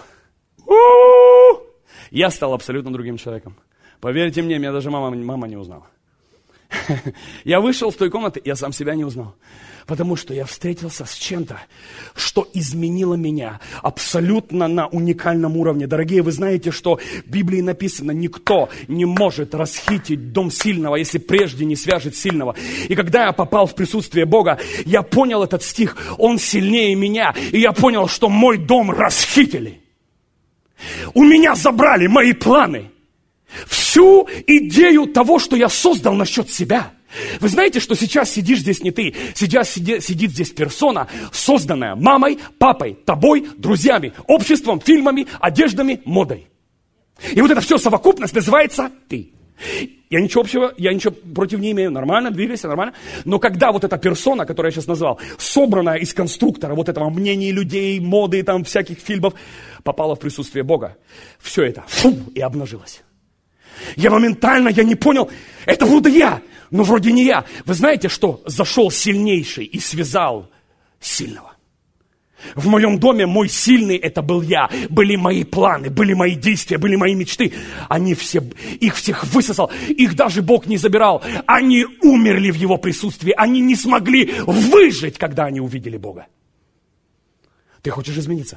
я стал абсолютно другим человеком. Поверьте мне, меня даже мама, мама не узнала. Я вышел с той комнаты, я сам себя не узнал. Потому что я встретился с чем-то, что изменило меня абсолютно на уникальном уровне. Дорогие, вы знаете, что в Библии написано, никто не может расхитить дом сильного, если прежде не свяжет сильного. И когда я попал в присутствие Бога, я понял этот стих, он сильнее меня. И я понял, что мой дом расхитили. У меня забрали мои планы. Всю идею того, что я создал насчет себя. Вы знаете, что сейчас сидишь здесь не ты, сейчас сидит, сидит здесь персона, созданная мамой, папой, тобой, друзьями, обществом, фильмами, одеждами, модой. И вот это все совокупность называется ты. Я ничего общего, я ничего против не имею, нормально, двигайся, нормально. Но когда вот эта персона, которую я сейчас назвал, собранная из конструктора вот этого мнений людей, моды, там всяких фильмов, попала в присутствие Бога, все это фу, и обнажилось. Я моментально, я не понял, это вроде я, но вроде не я. Вы знаете, что зашел сильнейший и связал сильного? В моем доме мой сильный это был я. Были мои планы, были мои действия, были мои мечты. Они все, их всех высосал. Их даже Бог не забирал. Они умерли в Его присутствии. Они не смогли выжить, когда они увидели Бога. Ты хочешь измениться?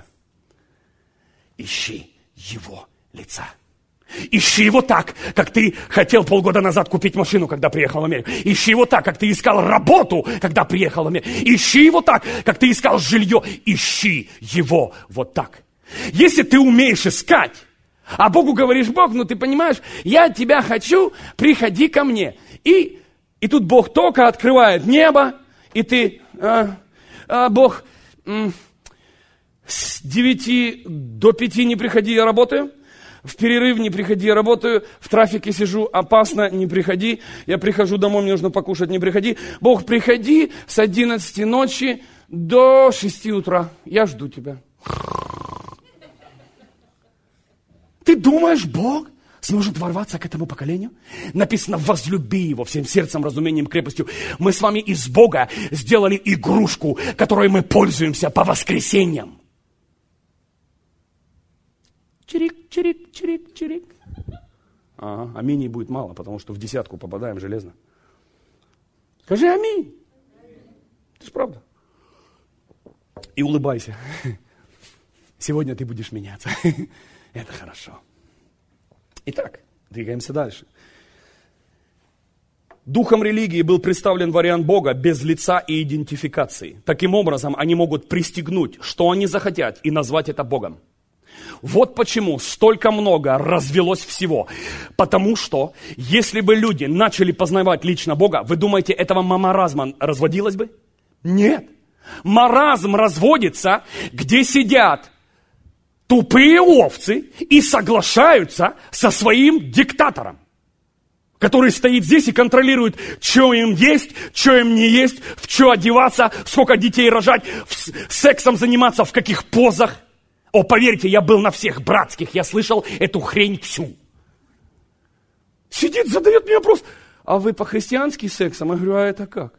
Ищи Его лица. Ищи Его так, как ты хотел полгода назад купить машину, когда приехал в Америку. Ищи Его так, как ты искал работу, когда приехал в Америку. Ищи Его так, как ты искал жилье. Ищи Его вот так. Если ты умеешь искать, а Богу говоришь: Бог, ну ты понимаешь, я тебя хочу, приходи ко мне. И, и тут Бог только открывает небо, и ты, а, а, Бог, м- с девяти до пяти не приходи, я работаю. В перерыв не приходи, я работаю, в трафике сижу, опасно, не приходи. Я прихожу домой, мне нужно покушать, не приходи. Бог, приходи с одиннадцати ночи до шести утра. Я жду тебя. Ты думаешь, Бог сможет ворваться к этому поколению? Написано: возлюби его всем сердцем, разумением, крепостью. Мы с вами из Бога сделали игрушку, которой мы пользуемся по воскресеньям. Чирик, чирик, чирик, чирик. Ага, аминей будет мало, потому что в десятку попадаем железно. Скажи аминь. Это же правда. И улыбайся. Сегодня ты будешь меняться. Это хорошо. Итак, двигаемся дальше. Духом религии был представлен вариант Бога без лица и идентификации. Таким образом, они могут пристегнуть, что они захотят, и назвать это Богом. Вот почему столько много развелось всего. Потому что, если бы люди начали познавать лично Бога, вы думаете, этого маразма разводилось бы? Нет. Маразм разводится, где сидят тупые овцы и соглашаются со своим диктатором, который стоит здесь и контролирует, что им есть, что им не есть, в что одеваться, сколько детей рожать, сексом заниматься, в каких позах. О, поверьте, я был на всех братских, я слышал эту хрень всю. Сидит, задает мне вопрос: а вы по-христиански сексом? Я говорю: а это как?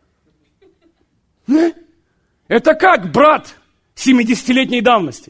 Не? Это как, брат семидесятилетней давности?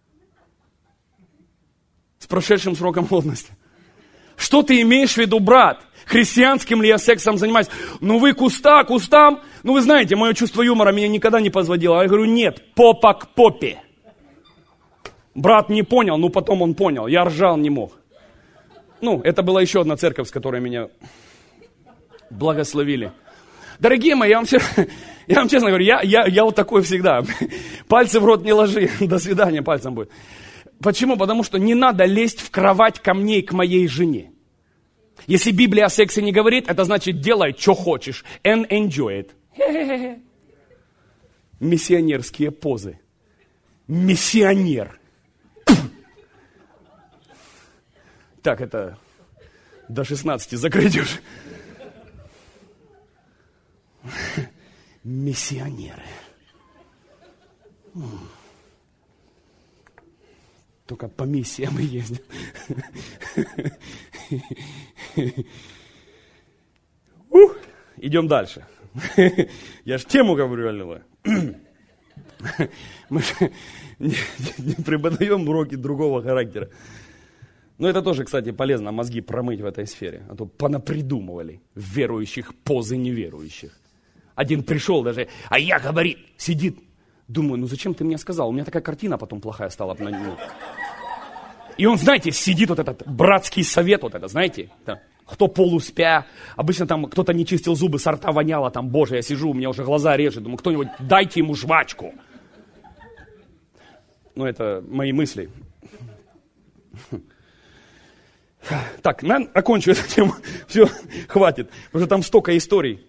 С прошедшим сроком годности. Что ты имеешь в виду, брат? Христианским ли я сексом занимаюсь? Ну вы куста, кустам. Ну вы знаете, мое чувство юмора меня никогда не позводило. Я говорю: нет, попа к попе. Брат не понял, ну потом он понял. Я ржал не мог. Ну, это была еще одна церковь, с которой меня благословили. Дорогие мои, я вам, я вам честно говорю, я, я, я вот такой всегда. Пальцы в рот не ложи, до свидания пальцем будет. Почему? Потому что не надо лезть в кровать ко мне и к моей жене. Если Библия о сексе не говорит, это значит: делай, что хочешь. And enjoy it. Хе-хе-хе. Миссионерские позы. Миссионер. Так, это до шестнадцати закрыть уже. Миссионеры. Только по миссиям мы ездим. Ух, идем дальше. Я ж тему говорю, аллилуйя. Мы не, не преподаем уроки другого характера. Но это тоже, кстати, полезно мозги промыть в этой сфере. А то понапридумывали верующих позы неверующих. Один пришел даже, а я, говорит, сидит. Думаю, ну зачем ты мне сказал? У меня такая картина потом плохая стала. И он, знаете, сидит вот этот братский совет, вот это, знаете, да, кто полуспя. Обычно там кто-то не чистил зубы, со рта воняло, там, боже, я сижу, у меня уже глаза режет. Думаю, кто-нибудь, дайте ему жвачку. Ну, это мои мысли. Так, на, окончу эту тему. Все, хватит, потому что там столько историй.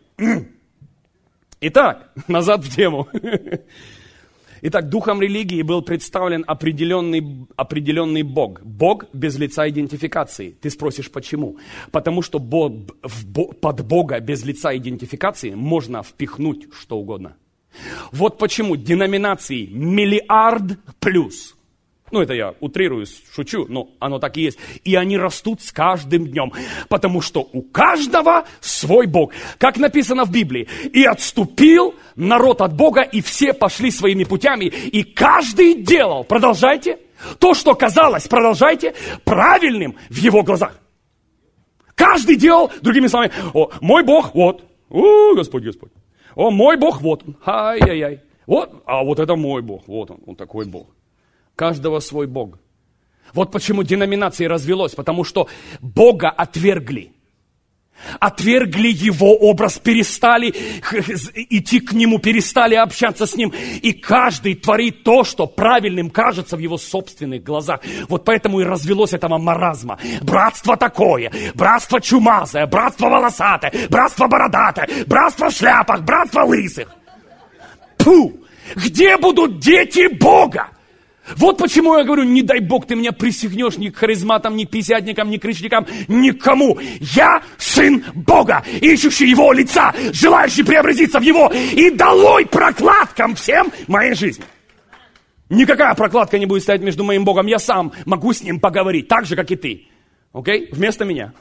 Итак, назад в тему. Итак, духом религии был представлен определенный, определенный Бог. Бог без лица идентификации. Ты спросишь, почему? Потому что Бог, в, под Бога без лица идентификации можно впихнуть что угодно. Вот почему деноминации миллиард плюс. Ну, это я утрирую, шучу, но оно так и есть. И они растут с каждым днем, потому что у каждого свой Бог. Как написано в Библии, и отступил народ от Бога, и все пошли своими путями, и каждый делал, продолжайте, то, что казалось, продолжайте, правильным в его глазах. Каждый делал, другими словами, о, мой Бог, вот, о, Господь, Господь, о, мой Бог, вот он, ай-яй-яй, вот, а вот это мой Бог, вот он, он такой Бог. Каждого свой Бог. Вот почему деноминация развелось, потому что Бога отвергли. Отвергли Его образ, перестали идти к Нему, перестали общаться с Ним. И каждый творит то, что правильным кажется в его собственных глазах. Вот поэтому и развелось этого маразма. Братство такое, братство чумазое, братство волосатое, братство бородатое, братство в шляпах, братство лысых. Фу! Где будут дети Бога? Вот почему я говорю, не дай Бог ты меня присягнешь ни к харизматам, ни к пятидесятникам, ни к кричникам, никому. Я сын Бога, ищущий Его лица, желающий преобразиться в Его, и долой прокладкам всем моей жизни. Никакая прокладка не будет стоять между моим Богом, я сам могу с Ним поговорить, так же, как и ты. Окей? Вместо меня.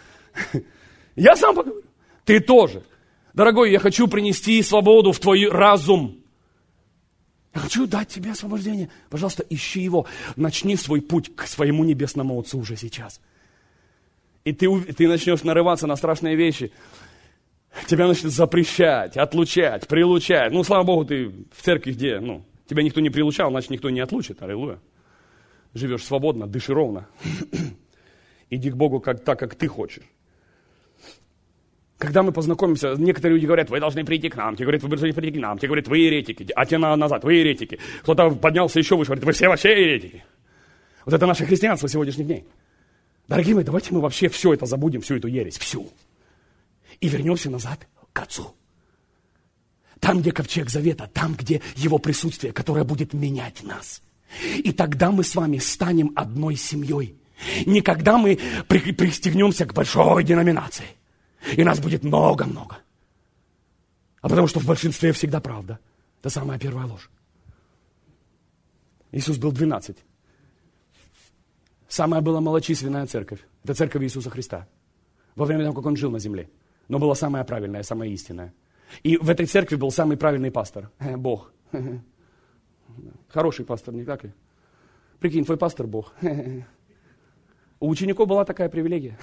Я сам поговорю. Ты тоже. Дорогой, я хочу принести свободу в твой разум. Я хочу дать тебе освобождение. Пожалуйста, ищи его. Начни свой путь к своему небесному Отцу уже сейчас. И ты, ты начнешь нарываться на страшные вещи. Тебя начнут запрещать, отлучать, прилучать. Ну, слава Богу, ты в церкви где? Ну, тебя никто не прилучал, значит, никто не отлучит. Аллилуйя. Живешь свободно, дыши ровно. Иди к Богу как, так, как ты хочешь. Когда мы познакомимся, некоторые люди говорят, вы должны прийти к нам, те говорят, вы должны прийти к нам, те говорят, вы еретики, а те назад, вы еретики. Кто-то поднялся еще выше, говорит, вы все вообще еретики. Вот это наше христианство сегодняшних дней. Дорогие мои, давайте мы вообще все это забудем, всю эту ересь, всю. И вернемся назад к Отцу. Там, где ковчег завета, там, где Его присутствие, которое будет менять нас. И тогда мы с вами станем одной семьей. Не когда мы при- пристегнемся к большой деноминации. И нас будет много-много. А потому что в большинстве всегда правда. Это самая первая ложь. Иисус был двенадцать. Самая была малочисленная церковь. Это церковь Иисуса Христа. Во время того, как Он жил на земле. Но была самая правильная, самая истинная. И в этой церкви был самый правильный пастор. Бог. Хороший пастор, не так ли? Прикинь, твой пастор Бог. У учеников была такая привилегия.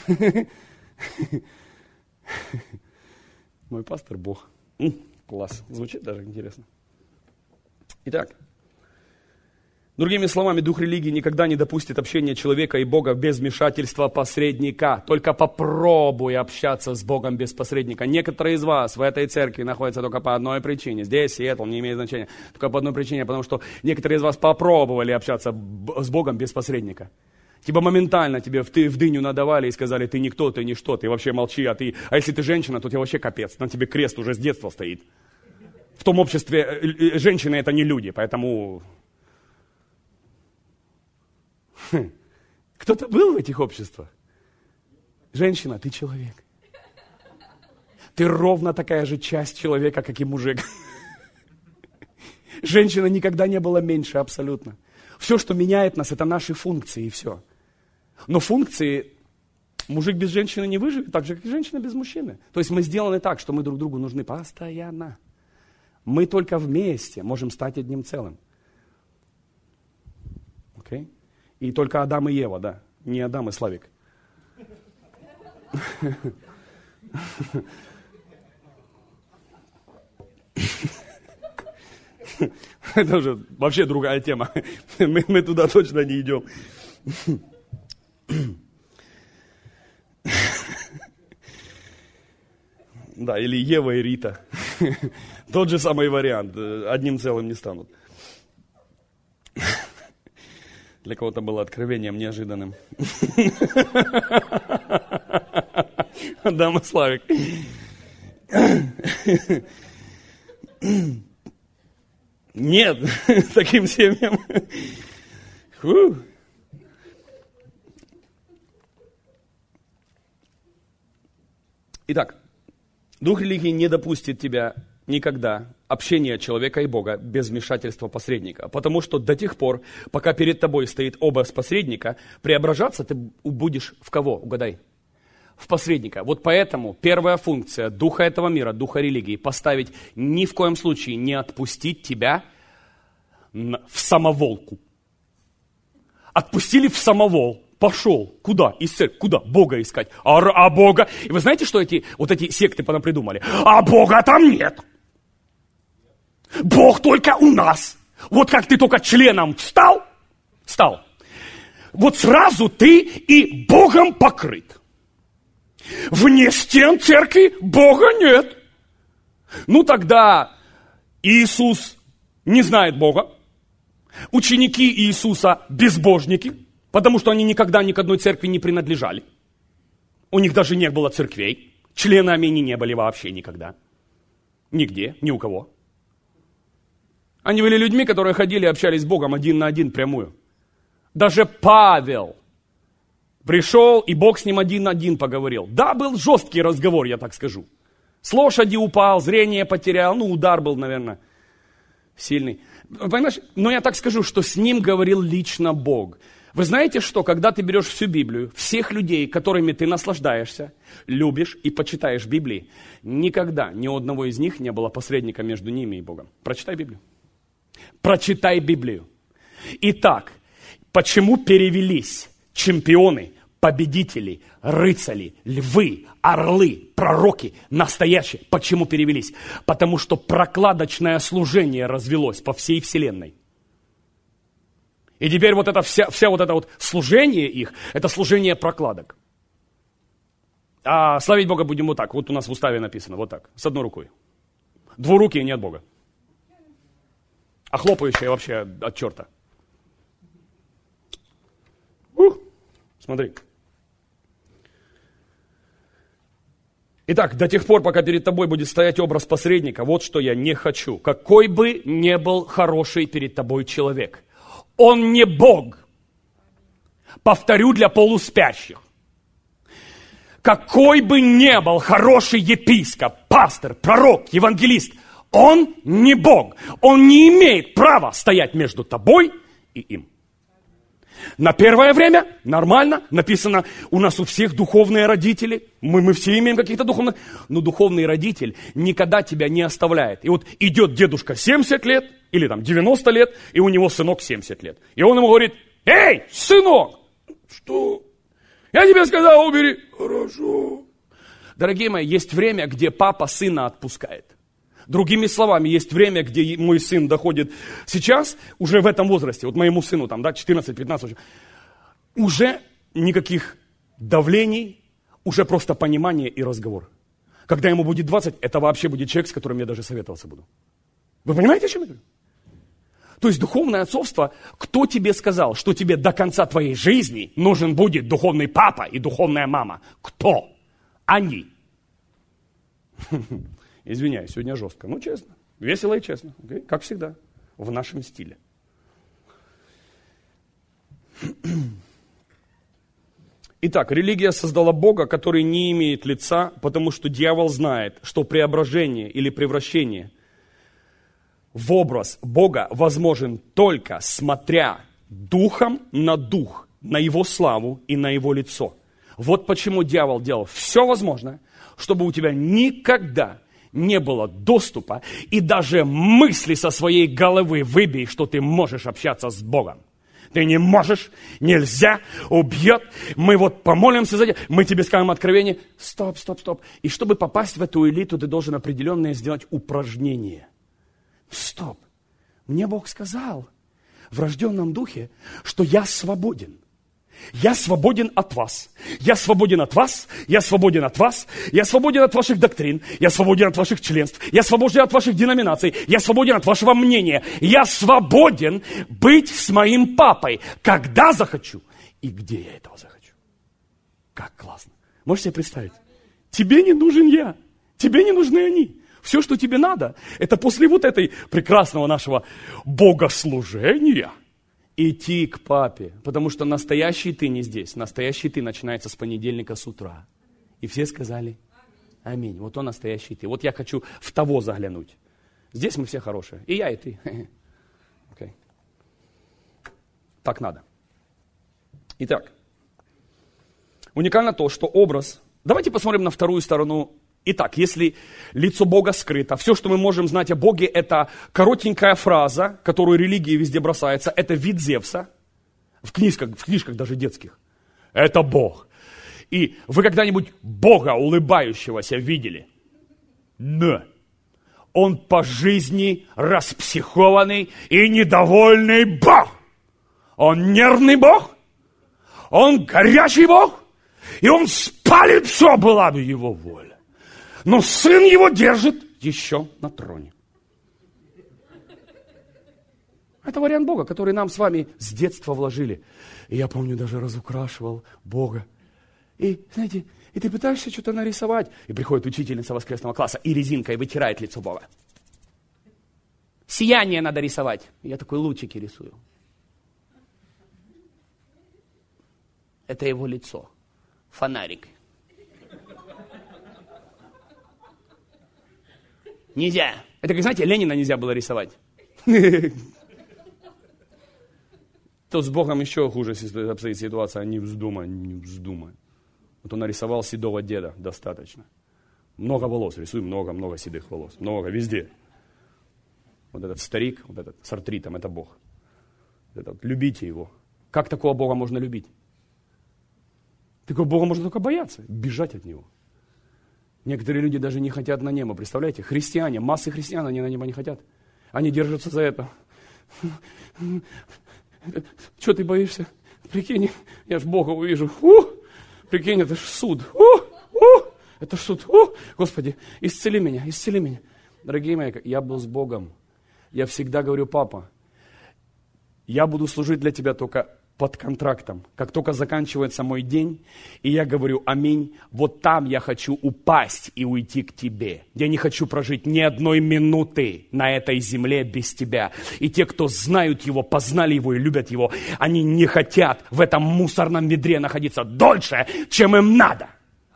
Мой пастор Бог. Класс. Звучит даже интересно. Итак, другими словами, дух религии никогда не допустит общения человека и Бога без вмешательства посредника. Только попробуй общаться с Богом без посредника. Некоторые из вас в этой церкви находятся только по одной причине. Здесь, Сиэтл, не имеет значения. Только по одной причине, потому что некоторые из вас попробовали общаться с Богом без посредника. Типа моментально тебе в, ты, в дыню надавали и сказали, ты никто, ты ничто, ты вообще молчи, а ты... А если ты женщина, то тебе вообще капец, на тебе крест уже с детства стоит. В том обществе женщины это не люди, поэтому... Хм. Кто-то был в этих обществах? Женщина, ты человек. Ты ровно такая же часть человека, как и мужик. Женщина никогда не была меньше абсолютно. Все, что меняет нас, это наши функции и все. Но функции мужик без женщины не выживет, так же, как и женщина без мужчины. То есть мы сделаны так, что мы друг другу нужны постоянно. Мы только вместе можем стать одним целым. Okay? И только Адам и Ева, да. Не Адам и Славик. Это уже вообще другая тема. Мы, мы туда точно не идем. Да, или Ева и Рита. Тот же самый вариант. Одним целым не станут. Для кого-то было откровением неожиданным. Адам и Славик. Нет, таким семьям. Фу. Итак, дух религии не допустит тебя никогда общение человека и Бога без вмешательства посредника. Потому что до тех пор, пока перед тобой стоит образ посредника, преображаться ты будешь в кого? Угадай. В посредника. Вот поэтому первая функция духа этого мира, духа религии, поставить ни в коем случае не отпустить тебя в самоволку. Отпустили в самовол. Пошел. Куда? Из церкви. Куда? Бога искать. А, а Бога? И вы знаете, что эти, вот эти секты потом придумали? А Бога там нет. Бог только у нас. Вот как ты только членом встал, стал, вот сразу ты и Богом покрыт. Вне стен церкви Бога нет. Ну тогда Иисус не знает Бога. Ученики Иисуса безбожники, потому что они никогда ни к одной церкви не принадлежали. У них даже не было церквей. Членами они не были вообще никогда. Нигде, ни у кого. Они были людьми, которые ходили и общались с Богом один на один прямую. Даже Павел пришел, и Бог с ним один на один поговорил. Да, был жесткий разговор, я так скажу. С лошади упал, зрение потерял, ну удар был, наверное, сильный. Понимаешь? Но я так скажу, что с ним говорил лично Бог. Вы знаете что, когда ты берешь всю Библию, всех людей, которыми ты наслаждаешься, любишь и почитаешь Библии, никогда ни у одного из них не было посредника между ними и Богом. Прочитай Библию. Прочитай Библию. Итак, почему перевелись чемпионы, победители, рыцари, львы, орлы, пророки, настоящие? Почему перевелись? Потому что прокладочное служение развелось по всей вселенной. И теперь вот это вся, вся вот это вот служение их, это служение прокладок. А славить Бога будем вот так. Вот у нас в уставе написано, вот так, с одной рукой. Двурукие не от Бога. А хлопающие вообще от черта. Ух, смотри. Итак, до тех пор, пока перед тобой будет стоять образ посредника, вот что я не хочу. Какой бы ни был хороший перед тобой человек, он не Бог. Повторю для полуспящих. Какой бы ни был хороший епископ, пастор, пророк, евангелист, он не Бог. Он не имеет права стоять между тобой и им. На первое время нормально, написано, у нас у всех духовные родители, мы, мы все имеем каких-то духовных, но духовный родитель никогда тебя не оставляет. И вот идет дедушка семьдесят лет, или там девяносто лет, и у него сынок семьдесят лет. И он ему говорит: эй, сынок, что? Я тебе сказал, убери. Хорошо. Дорогие мои, есть время, где папа сына отпускает. Другими словами, есть время, где мой сын доходит сейчас, уже в этом возрасте, вот моему сыну, там, да, четырнадцать-пятнадцать, уже никаких давлений, уже просто понимание и разговор. Когда ему будет двадцать, это вообще будет человек, с которым я даже советоваться буду. Вы понимаете, о чем я говорю? То есть духовное отцовство, кто тебе сказал, что тебе до конца твоей жизни нужен будет духовный папа и духовная мама? Кто? Они. Извиняюсь, сегодня жестко. Ну, честно. Весело и честно. Okay? Как всегда. В нашем стиле. Итак, религия создала Бога, который не имеет лица, потому что дьявол знает, что преображение или превращение в образ Бога возможен только смотря духом на дух, на его славу и на его лицо. Вот почему дьявол делал все возможное, чтобы у тебя никогда не было доступа и даже мысли со своей головы выбей, что ты можешь общаться с Богом. Ты не можешь, нельзя, убьет. Мы вот помолимся за тебя, мы тебе скажем откровение. Стоп, стоп, стоп. И чтобы попасть в эту элиту, ты должен определенные сделать упражнения. Стоп. Мне Бог сказал в рожденном духе, что я свободен. Я свободен от вас. Я свободен от вас. Я свободен от вас. Я свободен от ваших доктрин. Я свободен от ваших членств. Я свободен от ваших деноминаций. Я свободен от вашего мнения. Я свободен быть с моим папой, когда захочу и где я этого захочу. Как классно. Можете себе представить? Тебе не нужен я. Тебе не нужны они. Все, что тебе надо, это после вот этой прекрасного нашего богослужения идти к папе, потому что настоящий ты не здесь. Настоящий ты начинается с понедельника с утра. И все сказали Аминь. Вот он настоящий ты. Вот я хочу в того заглянуть. Здесь мы все хорошие. И я, и ты. Okay. Так надо. Итак, уникально то, что образ... Давайте посмотрим на вторую сторону. Итак, если лицо Бога скрыто, все, что мы можем знать о Боге, это коротенькая фраза, которую религии везде бросается, это вид Зевса, в книжках, в книжках даже детских. Это Бог. И вы когда-нибудь Бога улыбающегося видели? Да. Он по жизни распсихованный и недовольный Бог. Он нервный Бог, он горячий Бог, и он спалит все, была бы его воля. Но сын его держит еще на троне. Это вариант Бога, который нам с вами с детства вложили. И я помню, даже разукрашивал Бога. И, знаете, и ты пытаешься что-то нарисовать, и приходит учительница воскресного класса и резинкой вытирает лицо Бога. Сияние надо рисовать. И я такой лучики рисую. Это его лицо. Фонарик. Нельзя. Это, как, знаете, Ленина нельзя было рисовать. Тут с Богом еще хуже обстоит ситуация. Не вздумай, не вздумай. Вот он нарисовал седого деда, достаточно. Много волос, рисуй много-много седых волос. Много, везде. Вот этот старик, вот этот с артритом, это Бог. Это, любите его. Как такого Бога можно любить? Такого Бога можно только бояться, бежать от него. Некоторые люди даже не хотят на небо, представляете? Христиане, массы христиан, они на небо не хотят. Они держатся за это. Чего ты боишься? Прикинь, я ж Бога увижу. У! Прикинь, это ж суд. У! У! Это ж суд. У! Господи, исцели меня, исцели меня. Дорогие мои, я был с Богом. Я всегда говорю: папа, я буду служить для тебя только под контрактом. Как только заканчивается мой день, и я говорю: аминь, вот там я хочу упасть и уйти к тебе. Я не хочу прожить ни одной минуты на этой земле без тебя. И те, кто знают его, познали его и любят его, они не хотят в этом мусорном ведре находиться дольше, чем им надо.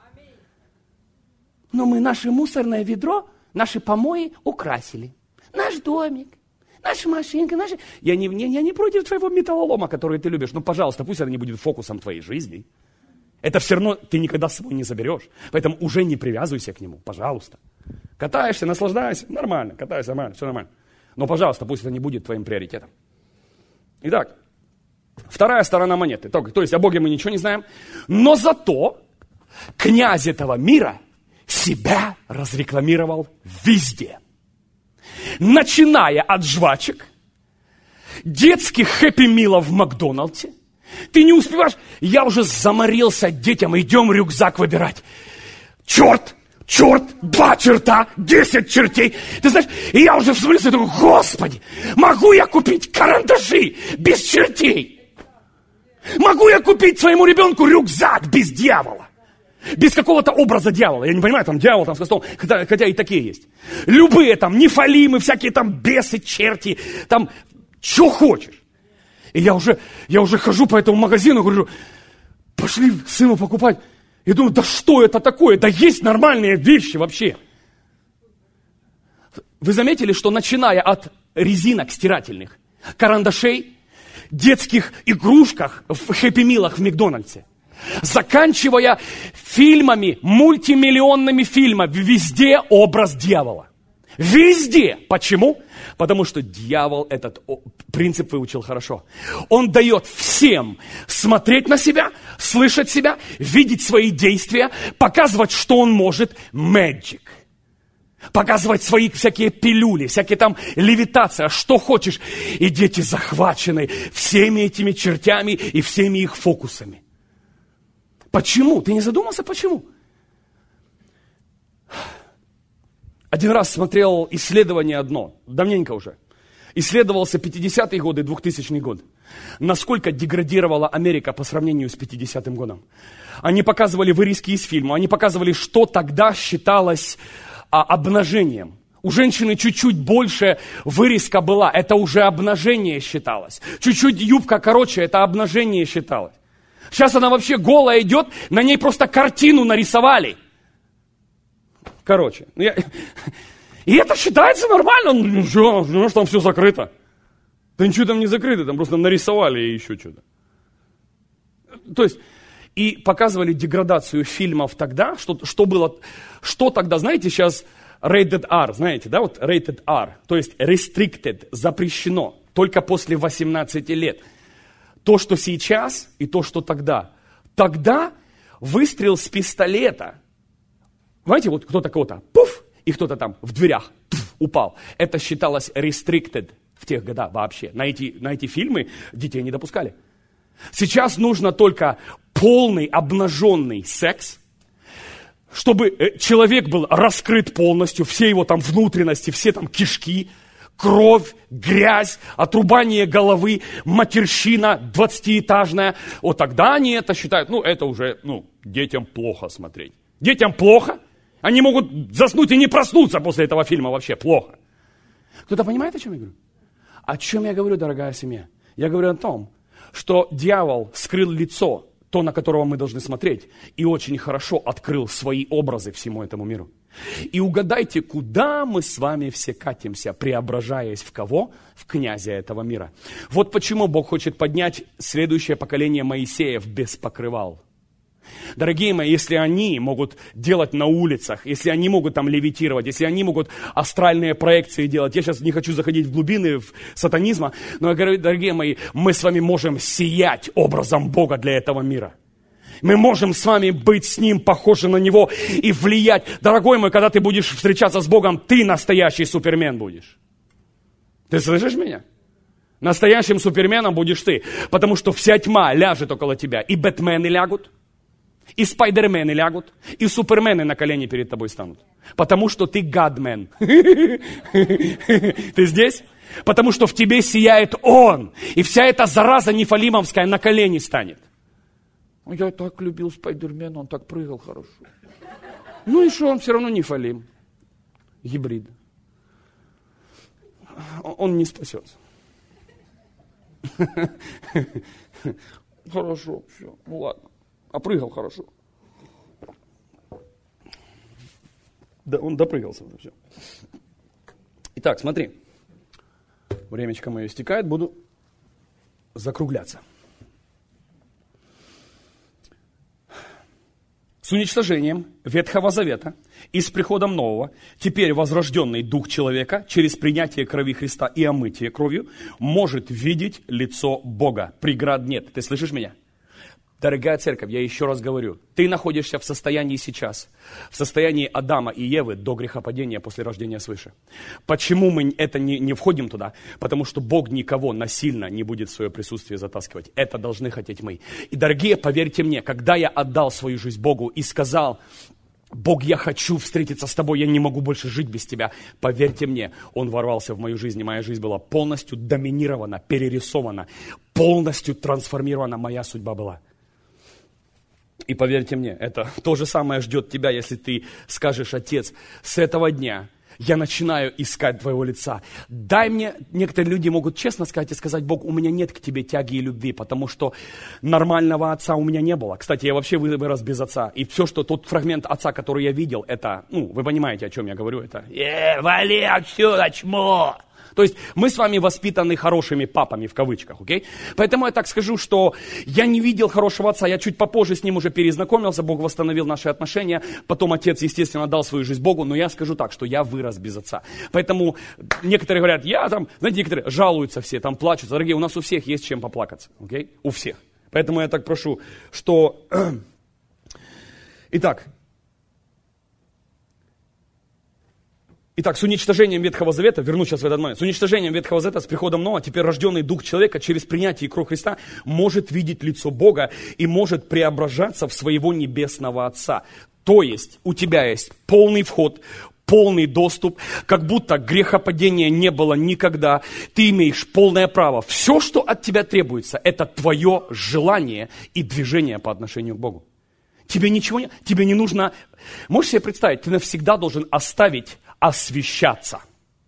Но мы наше мусорное ведро, наши помои украсили. Наш домик. Наша машинка, наша... Я не, не, я не против твоего металлолома, который ты любишь. Ну, пожалуйста, пусть это не будет фокусом твоей жизни. Это все равно ты никогда с собой не заберешь. Поэтому уже не привязывайся к нему, пожалуйста. Катаешься, наслаждаешься, нормально. Катаешься, нормально, все нормально. Но, пожалуйста, пусть это не будет твоим приоритетом. Итак, вторая сторона монеты. То, то есть о Боге мы ничего не знаем. Но зато князь этого мира себя разрекламировал везде. Начиная от жвачек, детских хэппи-милов в Макдональдсе. Ты не успеваешь, я уже заморился детям, идем рюкзак выбирать. Черт, черт, два черта, десять чертей. Ты знаешь, и я уже в смысле думаю: Господи, могу я купить карандаши без чертей? Могу я купить своему ребенку рюкзак без дьявола? Без какого-то образа дьявола. Я не понимаю, там дьявол там с хвостом, хотя, хотя и такие есть. Любые там, нефалимы, всякие там бесы, черти, там, что хочешь. И я уже, я уже хожу по этому магазину, говорю: пошли сыну покупать. И думаю: да что это такое? Да есть нормальные вещи вообще. Вы заметили, что начиная от резинок стирательных, карандашей, детских игрушках в хэппи-милах в Макдональдсе, заканчивая фильмами, мультимиллионными фильмами, везде образ дьявола. Везде. Почему? Потому что дьявол этот принцип выучил хорошо. Он дает всем смотреть на себя, слышать себя, видеть свои действия, показывать, что он может. Magic. Показывать свои всякие пилюли, всякие там левитация, что хочешь. И дети захвачены всеми этими чертями и всеми их фокусами. Почему? Ты не задумался, почему? Один раз смотрел исследование одно, давненько уже. Исследовался пятидесятые годы, двухтысячный год. Насколько деградировала Америка по сравнению с пятидесятым годом. Они показывали вырезки из фильма, они показывали, что тогда считалось а, обнажением. У женщины чуть-чуть больше вырезка была, это уже обнажение считалось. Чуть-чуть юбка короче, это обнажение считалось. Сейчас она вообще голая идет, на ней просто картину нарисовали. Короче, ну я... и это считается нормально. Ну что, ну, там все закрыто. Да ничего там не закрыто, там просто нарисовали и еще что-то. То есть, и показывали деградацию фильмов тогда, что, что было, что тогда, знаете, сейчас rated R, знаете, да, вот rated R, то есть restricted, запрещено, только после восемнадцати лет. То, что сейчас и то, что тогда. Тогда выстрел с пистолета, знаете, вот кто-то кого-то, пуф, и кто-то там в дверях туф, упал. Это считалось restricted в тех годах вообще. На эти, на эти фильмы детей не допускали. Сейчас нужно только полный обнаженный секс, чтобы человек был раскрыт полностью, все его там внутренности, все там кишки, кровь, грязь, отрубание головы, матерщина двадцатиэтажная. Вот тогда они это считают, ну это уже, ну, детям плохо смотреть. Детям плохо, они могут заснуть и не проснуться после этого фильма вообще, плохо. Кто-то понимает, о чем я говорю? О чем я говорю, дорогая семья? Я говорю о том, что дьявол скрыл лицо, то, на которого мы должны смотреть, и очень хорошо открыл свои образы всему этому миру. И угадайте, куда мы с вами все катимся, преображаясь в кого? В князя этого мира. Вот почему Бог хочет поднять следующее поколение Моисеев без покрывал. Дорогие мои, если они могут делать на улицах, если они могут там левитировать, если они могут астральные проекции делать, я сейчас не хочу заходить в глубины в сатанизма, но я говорю, дорогие мои, мы с вами можем сиять образом Бога для этого мира. Мы можем с вами быть с Ним, похожи на Него и влиять. Дорогой мой, когда ты будешь встречаться с Богом, ты настоящий супермен будешь. Ты слышишь меня? Настоящим суперменом будешь ты, потому что вся тьма ляжет около тебя, и бэтмены лягут, и спайдермены лягут, и супермены на колени перед тобой станут. Потому что ты гадмен. Ты здесь? Потому что в тебе сияет Он. И вся эта зараза нефалимовская на колени станет. Я так любил спайдермена, он так прыгал хорошо. Ну и что, он все равно нефалим. Гибрид. Он не спасется. Хорошо, все, ну ладно. А прыгал хорошо. Да, он допрыгался уже, все. Итак, смотри. Времечко мое истекает, буду закругляться. С уничтожением Ветхого Завета и с приходом Нового, теперь возрожденный дух человека через принятие крови Христа и омытие кровью может видеть лицо Бога. Преград нет. Ты слышишь меня? Дорогая церковь, я еще раз говорю, ты находишься в состоянии сейчас, в состоянии Адама и Евы до грехопадения после рождения свыше. Почему мы это не, не входим туда? Потому что Бог никого насильно не будет в свое присутствие затаскивать. Это должны хотеть мы. И, дорогие, поверьте мне, когда я отдал свою жизнь Богу и сказал: Бог, я хочу встретиться с тобой, я не могу больше жить без тебя. Поверьте мне, Он ворвался в мою жизнь, и моя жизнь была полностью доминирована, перерисована, полностью трансформирована моя судьба была. И поверьте мне, это то же самое ждет тебя, если ты скажешь: Отец, с этого дня я начинаю искать Твоего лица. Дай мне, некоторые люди могут честно сказать и сказать: Бог, у меня нет к Тебе тяги и любви, потому что нормального отца у меня не было. Кстати, я вообще вырос без отца. И все, что тот фрагмент отца, который я видел, это, ну, вы понимаете, о чем я говорю, это «Э, вали отсюда, чмо!» То есть мы с вами воспитаны хорошими папами, в кавычках, окей? Поэтому я так скажу, что я не видел хорошего отца, я чуть попозже с ним уже перезнакомился, Бог восстановил наши отношения, потом отец, естественно, дал свою жизнь Богу, но я скажу так, что я вырос без отца. Поэтому некоторые говорят, я там, знаете, некоторые жалуются все, там плачут. Дорогие, у нас у всех есть чем поплакаться, окей? У всех. Поэтому я так прошу, что... Итак, Итак, с уничтожением Ветхого Завета, вернусь сейчас в этот момент, с уничтожением Ветхого Завета, с приходом Нового, теперь рожденный дух человека через принятие крови Христа может видеть лицо Бога и может преображаться в своего небесного Отца. То есть у тебя есть полный вход, полный доступ, как будто грехопадения не было никогда. Ты имеешь полное право. Все, что от тебя требуется, это твое желание и движение по отношению к Богу. Тебе ничего не, тебе не нужно, можешь себе представить, ты навсегда должен оставить освящаться.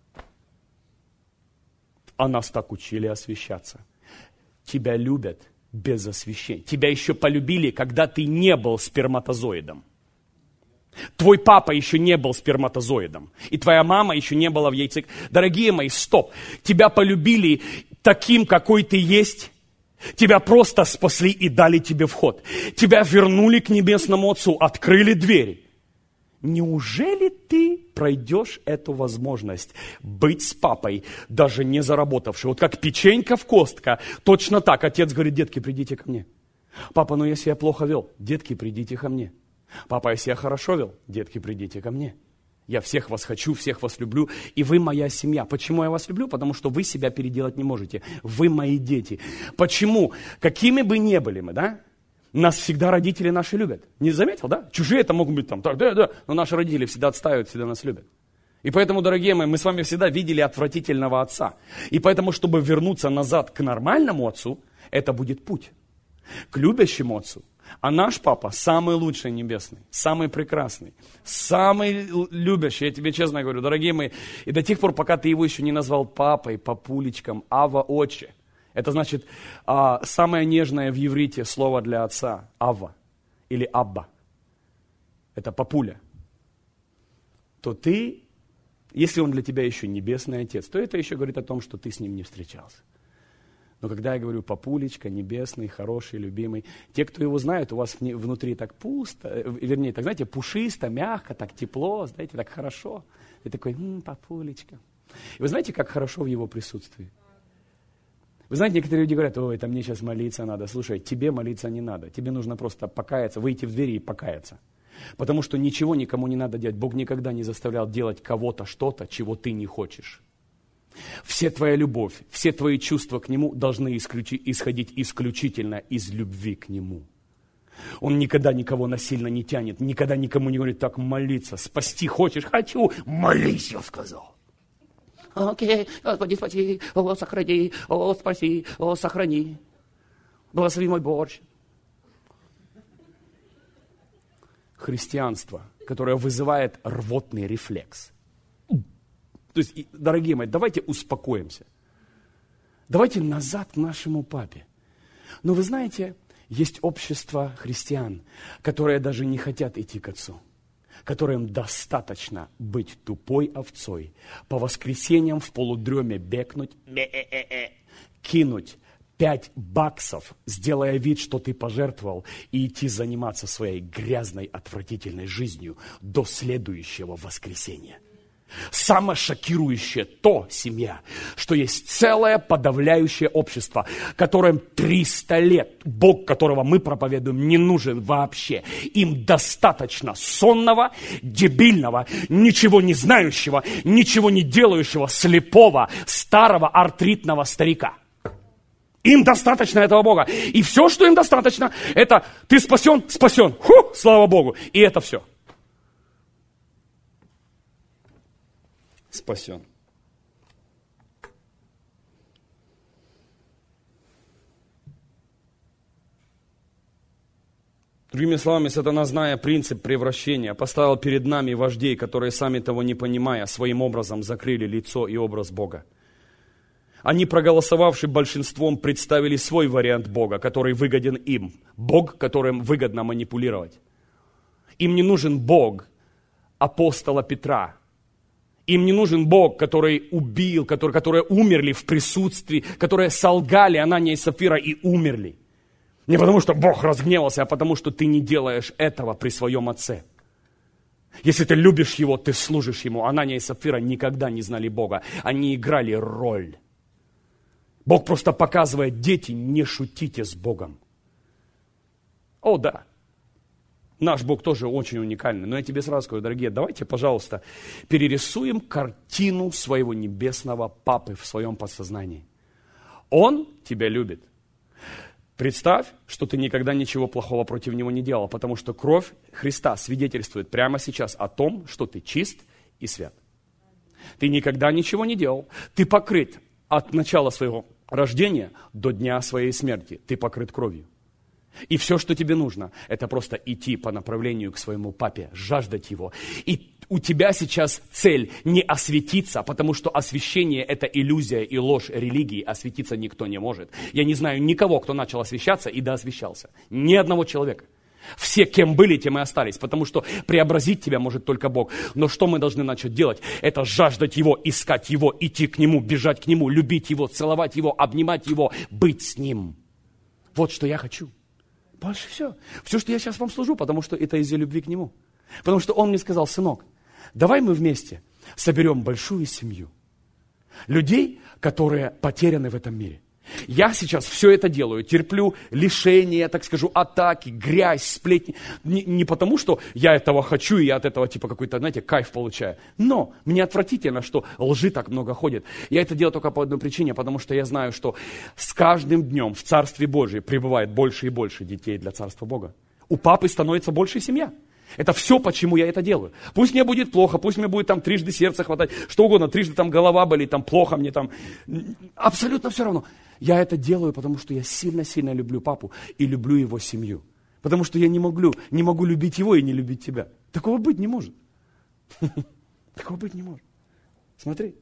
А нас так учили освящаться. Тебя любят без освящения. Тебя еще полюбили, когда ты не был сперматозоидом. Твой папа еще не был сперматозоидом. И твоя мама еще не была в яйце. Дорогие мои, стоп. Тебя полюбили таким, какой ты есть. Тебя просто спасли и дали тебе вход. Тебя вернули к небесному Отцу, открыли двери. Неужели ты пройдешь эту возможность быть с папой, даже не заработавший? Вот как печенька в костка, точно так. Отец говорит: детки, придите ко мне. Папа, ну если я плохо вел, детки, придите ко мне. Папа, если я хорошо вел, детки, придите ко мне. Я всех вас хочу, всех вас люблю, и вы моя семья. Почему я вас люблю? Потому что вы себя переделать не можете. Вы мои дети. Почему? Какими бы ни были мы, да? Нас всегда родители наши любят. Не заметил, да? Чужие это могут быть там, так, да, да, но наши родители всегда отстаивают, всегда нас любят. И поэтому, дорогие мои, мы с вами всегда видели отвратительного отца. И поэтому, чтобы вернуться назад к нормальному отцу, это будет путь. К любящему отцу. А наш папа самый лучший небесный, самый прекрасный, самый любящий. Я тебе честно говорю, дорогие мои, и до тех пор, пока ты его еще не назвал папой, папулечком, ава, отче. Это значит, а, самое нежное в иврите слово для отца – ава или абба. Это папуля. То ты, если он для тебя еще небесный отец, то это еще говорит о том, что ты с ним не встречался. Но когда я говорю папулечка, небесный, хороший, любимый, те, кто его знают, у вас внутри так пусто, вернее, так, знаете, пушисто, мягко, так тепло, знаете, так хорошо. Ты такой: м-м, папулечка. И вы знаете, как хорошо в его присутствии? Вы знаете, некоторые люди говорят: ой, это мне сейчас молиться надо. Слушай, тебе молиться не надо. Тебе нужно просто покаяться, выйти в двери и покаяться. Потому что ничего никому не надо делать. Бог никогда не заставлял делать кого-то что-то, чего ты не хочешь. Все твоя любовь, все твои чувства к Нему должны исключи, исходить исключительно из любви к Нему. Он никогда никого насильно не тянет, никогда никому не говорит: так, молиться, спасти хочешь? Хочу, молись, я сказал. Окей, Господи, спаси, о, сохрани, о, спаси, о, сохрани. Благослови мой борщ. Христианство, которое вызывает рвотный рефлекс. То есть, дорогие мои, давайте успокоимся. Давайте назад к нашему папе. Но вы знаете, есть общество христиан, которые даже не хотят идти к отцу, которым достаточно быть тупой овцой, по воскресеньям в полудреме бекнуть, кинуть пять баксов, сделая вид, что ты пожертвовал, и идти заниматься своей грязной, отвратительной жизнью до следующего воскресенья. Самое шокирующее то, семья, что есть целое подавляющее общество, которым триста лет, Бог, которого мы проповедуем, не нужен вообще. Им достаточно сонного, дебильного, ничего не знающего, ничего не делающего, слепого, старого, артритного старика. Им достаточно этого Бога. И все, что им достаточно, это ты спасен, спасен. Ху, слава Богу. И это все. Спасен. Другими словами, сатана, зная принцип превращения, поставил перед нами вождей, которые, сами того не понимая, своим образом закрыли лицо и образ Бога. Они, проголосовавши большинством, представили свой вариант Бога, который выгоден им. Бог, которым выгодно манипулировать. Им не нужен Бог апостола Петра. Им не нужен Бог, который убил, который, которые умерли в присутствии, которые солгали Анания и Сапфира и умерли. Не потому, что Бог разгневался, а потому, что ты не делаешь этого при своем отце. Если ты любишь его, ты служишь ему. Анания и Сапфира никогда не знали Бога. Они играли роль. Бог просто показывает: дети, не шутите с Богом. О, да. Наш Бог тоже очень уникальный. Но я тебе сразу скажу, дорогие, давайте, пожалуйста, перерисуем картину своего небесного Папы в своем подсознании. Он тебя любит. Представь, что ты никогда ничего плохого против него не делал, потому что кровь Христа свидетельствует прямо сейчас о том, что ты чист и свят. Ты никогда ничего не делал. Ты покрыт от начала своего рождения до дня своей смерти. Ты покрыт кровью. И все, что тебе нужно, это просто идти по направлению к своему папе, жаждать его. И у тебя сейчас цель не осветиться, потому что освящение – это иллюзия и ложь религии, осветиться никто не может. Я не знаю никого, кто начал освящаться и доосвящался. Ни одного человека. Все, кем были, тем и остались, потому что преобразить тебя может только Бог. Но что мы должны начать делать? Это жаждать Его, искать Его, идти к Нему, бежать к Нему, любить Его, целовать Его, обнимать Его, быть с Ним. Вот что я хочу. Больше все. Все, что я сейчас вам служу, потому что это из-за любви к Нему. Потому что Он мне сказал: сынок, давай мы вместе соберем большую семью людей, которые потеряны в этом мире. Я сейчас все это делаю, терплю лишения, так скажу, атаки, грязь, сплетни. Не, не потому, что я этого хочу, и я от этого типа какой-то, знаете, кайф получаю. Но мне отвратительно, что лжи так много ходит. Я это делаю только по одной причине, потому что я знаю, что с каждым днем в Царстве Божьем прибывает больше и больше детей для Царства Бога. У папы становится больше семья. Это все, почему я это делаю. Пусть мне будет плохо, пусть мне будет там трижды сердце хватать, что угодно, трижды там голова болит, там плохо мне там. Абсолютно все равно. Я это делаю, потому что я сильно-сильно люблю папу и люблю его семью. Потому что я не могу, не могу любить его и не любить тебя. Такого быть не может. Такого быть не может. Смотри.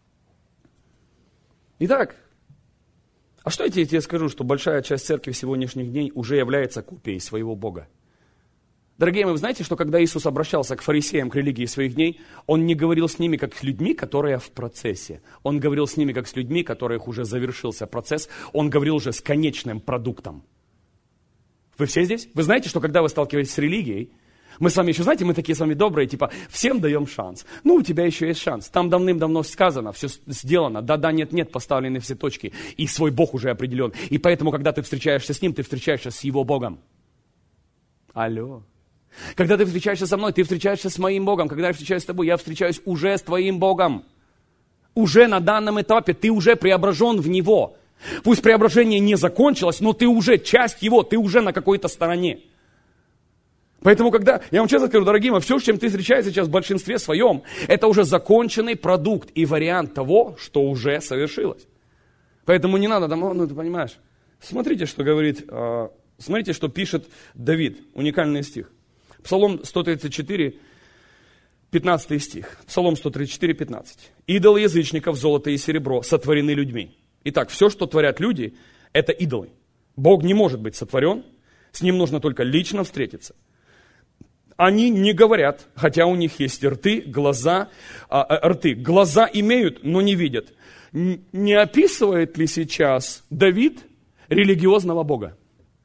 Итак, а что я тебе скажу, что большая часть церкви сегодняшних дней уже является копией своего Бога. Дорогие мои, вы знаете, что когда Иисус обращался к фарисеям, к религии своих дней, Он не говорил с ними, как с людьми, которые в процессе. Он говорил с ними, как с людьми, которых уже завершился процесс. Он говорил уже с конечным продуктом. Вы все здесь? Вы знаете, что когда вы сталкиваетесь с религией, мы с вами еще, знаете, мы такие с вами добрые, типа, всем даем шанс. Ну, у тебя еще есть шанс. Там давным-давно сказано, все сделано, да-да, нет-нет, поставлены все точки. И свой Бог уже определен. И поэтому, когда ты встречаешься с Ним, ты встречаешься с Его Богом. Алло. Когда ты встречаешься со мной, ты встречаешься с моим Богом. Когда я встречаюсь с тобой, я встречаюсь уже с твоим Богом. Уже на данном этапе ты уже преображен в Него. Пусть преображение не закончилось, но ты уже часть Его, ты уже на какой-то стороне. Поэтому, когда, я вам честно скажу, дорогие мои, все, с чем ты встречаешься сейчас в большинстве своем, это уже законченный продукт и вариант того, что уже совершилось. Поэтому не надо, ну ты понимаешь, смотрите, что говорит, смотрите, что пишет Давид, уникальный стих. Псалом сто тридцать четыре, пятнадцатый стих. Псалом сто тридцать четыре, пятнадцать. «Идолы язычников, золото и серебро, сотворены людьми». Итак, все, что творят люди, это идолы. Бог не может быть сотворен, с Ним нужно только лично встретиться. Они не говорят, хотя у них есть рты, глаза, а, рты. Глаза имеют, но не видят. Не описывает ли сейчас Давид религиозного Бога?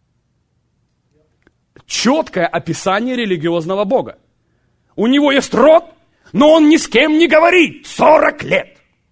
Четкое описание религиозного Бога. У него есть рот, но он ни с кем не говорит. сорок лет.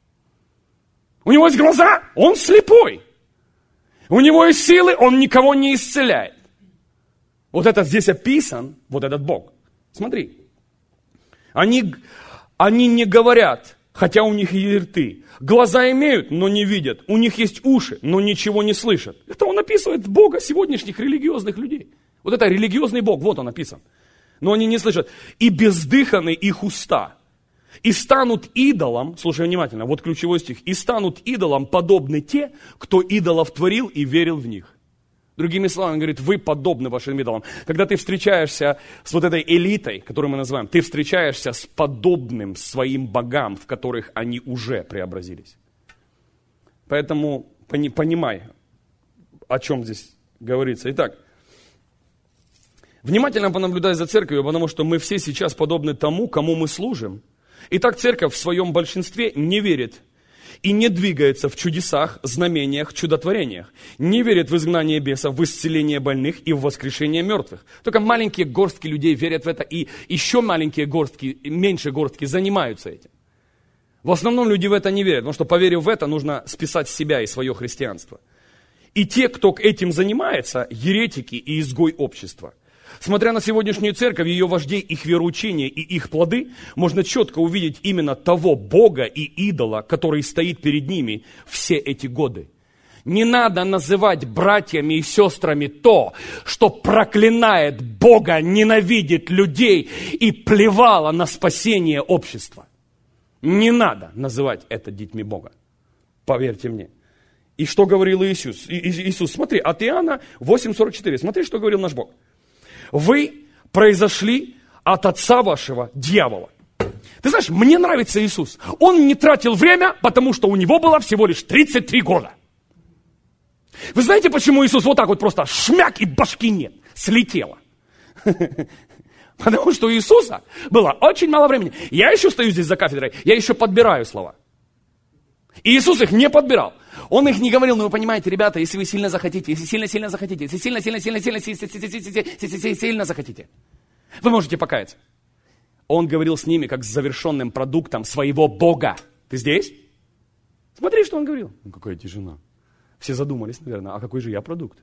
У него есть глаза, он слепой. У него есть силы, он никого не исцеляет. Вот это здесь описан, вот этот Бог. Смотри. Они, они не говорят, хотя у них есть рты. Глаза имеют, но не видят. У них есть уши, но ничего не слышат. Это он описывает Бога сегодняшних религиозных людей. Вот это религиозный Бог, вот он описан. Но они не слышат. «И бездыханы их уста, и станут идолом», слушай внимательно, вот ключевой стих, «и станут идолом подобны те, кто идолов творил и верил в них». Другими словами, он говорит, вы подобны вашим идолам. Когда ты встречаешься с вот этой элитой, которую мы называем, ты встречаешься с подобным своим богам, в которых они уже преобразились. Поэтому понимай, о чем здесь говорится. Итак, внимательно понаблюдай за церковью, потому что мы все сейчас подобны тому, кому мы служим. Итак, церковь в своем большинстве не верит и не двигается в чудесах, знамениях, чудотворениях. Не верит в изгнание бесов, в исцеление больных и в воскрешение мертвых. Только маленькие горстки людей верят в это, и еще маленькие горстки, меньше горстки занимаются этим. В основном люди в это не верят, потому что, поверив в это, нужно списать себя и свое христианство. И те, кто этим занимается, еретики и изгой общества. Смотря на сегодняшнюю церковь, ее вождей, их вероучения и их плоды, можно четко увидеть именно того Бога и идола, который стоит перед ними все эти годы. Не надо называть братьями и сестрами то, что проклинает Бога, ненавидит людей и плевало на спасение общества. Не надо называть это детьми Бога. Поверьте мне. И что говорил Иисус? Иисус, смотри, от Иоанна восемь сорок четыре. Смотри, что говорил наш Бог. Вы произошли от отца вашего, дьявола. Ты знаешь, мне нравится Иисус. Он не тратил время, потому что у него было всего лишь тридцать три года. Вы знаете, почему Иисус вот так вот просто шмяк и башки нет? Слетело. Потому что у Иисуса было очень мало времени. Я еще стою здесь за кафедрой, я еще подбираю слова. И Иисус их не подбирал. Он их не говорил, но вы понимаете, ребята, если вы сильно захотите, если сильно-сильно захотите, если сильно-сильно-сильно-сильно-сильно-сильно захотите, вы можете покаяться. Он говорил с ними как с завершенным продуктом своего Бога. Ты здесь? Смотри, что он говорил. Ну, какая тишина. Все задумались, наверное, а какой же я продукт?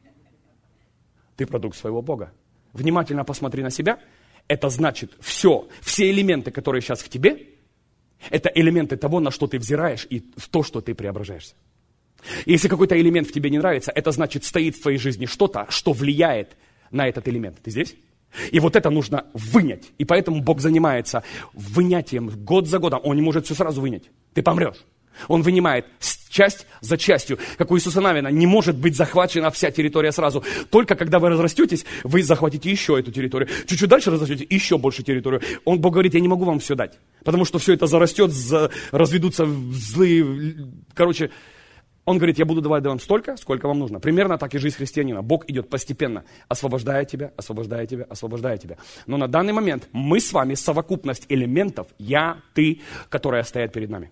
Ты продукт своего Бога. Внимательно посмотри на себя. Это значит все, все элементы, которые сейчас в тебе, это элементы того, на что ты взираешь и в то, что ты преображаешься. Если какой-то элемент в тебе не нравится, это значит, стоит в твоей жизни что-то, что влияет на этот элемент. Ты здесь? И вот это нужно вынять. И поэтому Бог занимается вынятием год за годом. Он не может все сразу вынять. Ты помрешь. Он вынимает часть за частью. Как у Иисуса Навина, не может быть захвачена вся территория сразу. Только когда вы разрастетесь, вы захватите еще эту территорию. Чуть-чуть дальше разрастете, еще больше территорию. Он, Бог говорит, я не могу вам все дать. Потому что все это зарастет, за, разведутся злые... Короче, он говорит, я буду давать вам столько, сколько вам нужно. Примерно так и жизнь христианина. Бог идет постепенно, освобождая тебя, освобождая тебя, освобождая тебя. Но на данный момент мы с вами совокупность элементов, я, ты, которые стоят перед нами.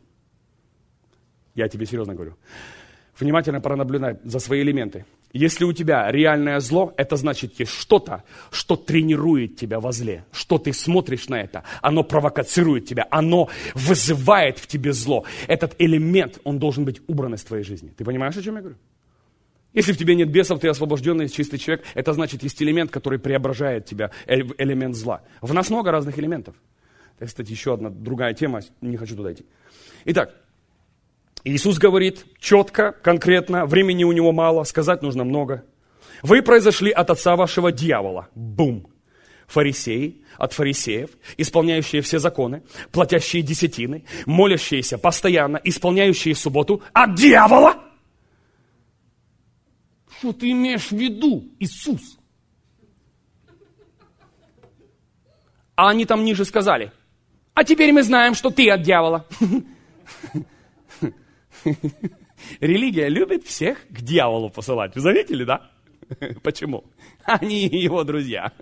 Я тебе серьезно говорю. Внимательно пронаблюдай за свои элементы. Если у тебя реальное зло, это значит, есть что-то, что тренирует тебя во зле. Что ты смотришь на это, оно провокацирует тебя, оно вызывает в тебе зло. Этот элемент, он должен быть убран из твоей жизни. Ты понимаешь, о чем я говорю? Если в тебе нет бесов, ты освобожденный, чистый человек, это значит, есть элемент, который преображает тебя, элемент зла. В нас много разных элементов. Это, кстати, еще одна другая тема, не хочу туда идти. Итак, Иисус говорит четко, конкретно, времени у него мало, сказать нужно много. Вы произошли от отца вашего дьявола. Бум. Фарисеи от фарисеев, исполняющие все законы, платящие десятины, молящиеся постоянно, исполняющие субботу от дьявола. Что ты имеешь в виду, Иисус? А они там ниже сказали, а теперь мы знаем, что ты от дьявола. Религия любит всех к дьяволу посылать. Вы заметили, да? Почему? Они его друзья.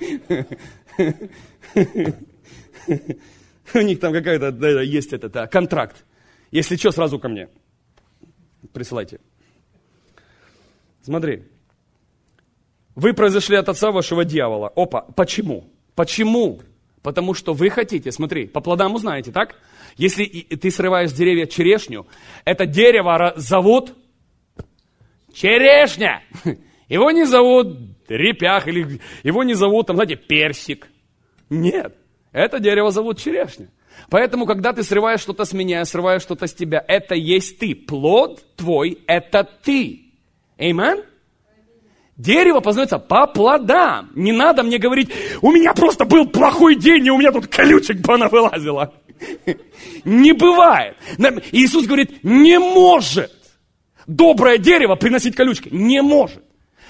У них там какая-то да, есть этот да, контракт. Если что, сразу ко мне. Присылайте. Смотри. Вы произошли от отца вашего дьявола. Опа, почему? Почему? Потому что вы хотите, смотри, по плодам узнаете, так? Если ты срываешь с деревья черешню, это дерево зовут черешня. Его не зовут репях, или его не зовут, там, знаете, персик. Нет, это дерево зовут черешня. Поэтому, когда ты срываешь что-то с меня, срываешь что-то с тебя, это есть ты. Плод твой – это ты. Аминь? Дерево познается по плодам. Не надо мне говорить, у меня просто был плохой день, и у меня тут колючек понавылазило. Не бывает. Иисус говорит, не может доброе дерево приносить колючки. Не может.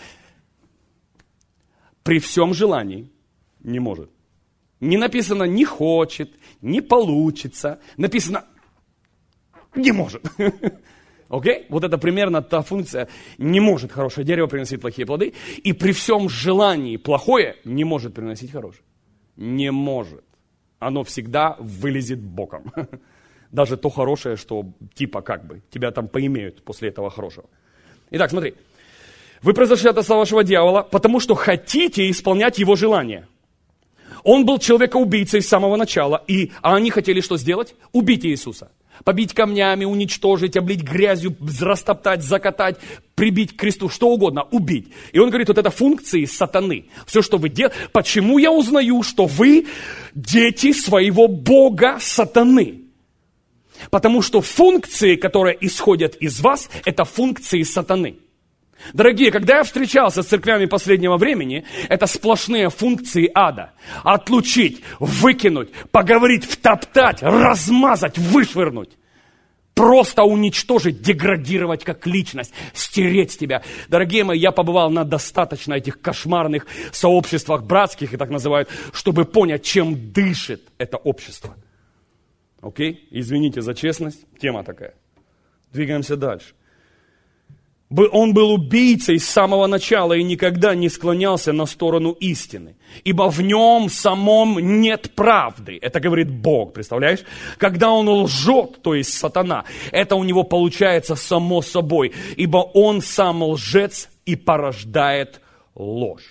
При всем желании не может. Не написано не хочет, не получится. Написано не может. Окей? Okay? Вот это примерно та функция. Не может хорошее дерево приносить плохие плоды. И при всем желании плохое не может приносить хорошее. Не может. Оно всегда вылезет боком. Даже то хорошее, что типа как бы тебя там поимеют после этого хорошего. Итак, смотри. Вы произошли от отца вашего дьявола, потому что хотите исполнять его желания. Он был человека-убийцей с самого начала. И, а они хотели что сделать? Убить Иисуса. Побить камнями, уничтожить, облить грязью, растоптать, закатать, прибить к кресту, что угодно, убить. И он говорит, вот это функции сатаны. Все, что вы делаете. Почему я узнаю, что вы дети своего бога сатаны? Потому что функции, которые исходят из вас, это функции сатаны. Дорогие, когда я встречался с церквями последнего времени, это сплошные функции ада. Отлучить, выкинуть, поговорить, втоптать, размазать, вышвырнуть. Просто уничтожить, деградировать как личность, стереть с тебя. Дорогие мои, я побывал на достаточно этих кошмарных сообществах, братских, их так называют, чтобы понять, чем дышит это общество. Окей? Извините за честность, тема такая. Двигаемся дальше. Он был убийцей с самого начала и никогда не склонялся на сторону истины. Ибо в нем самом нет правды. Это говорит Бог, представляешь? Когда он лжет, то есть сатана, это у него получается само собой. Ибо он сам лжец и порождает ложь.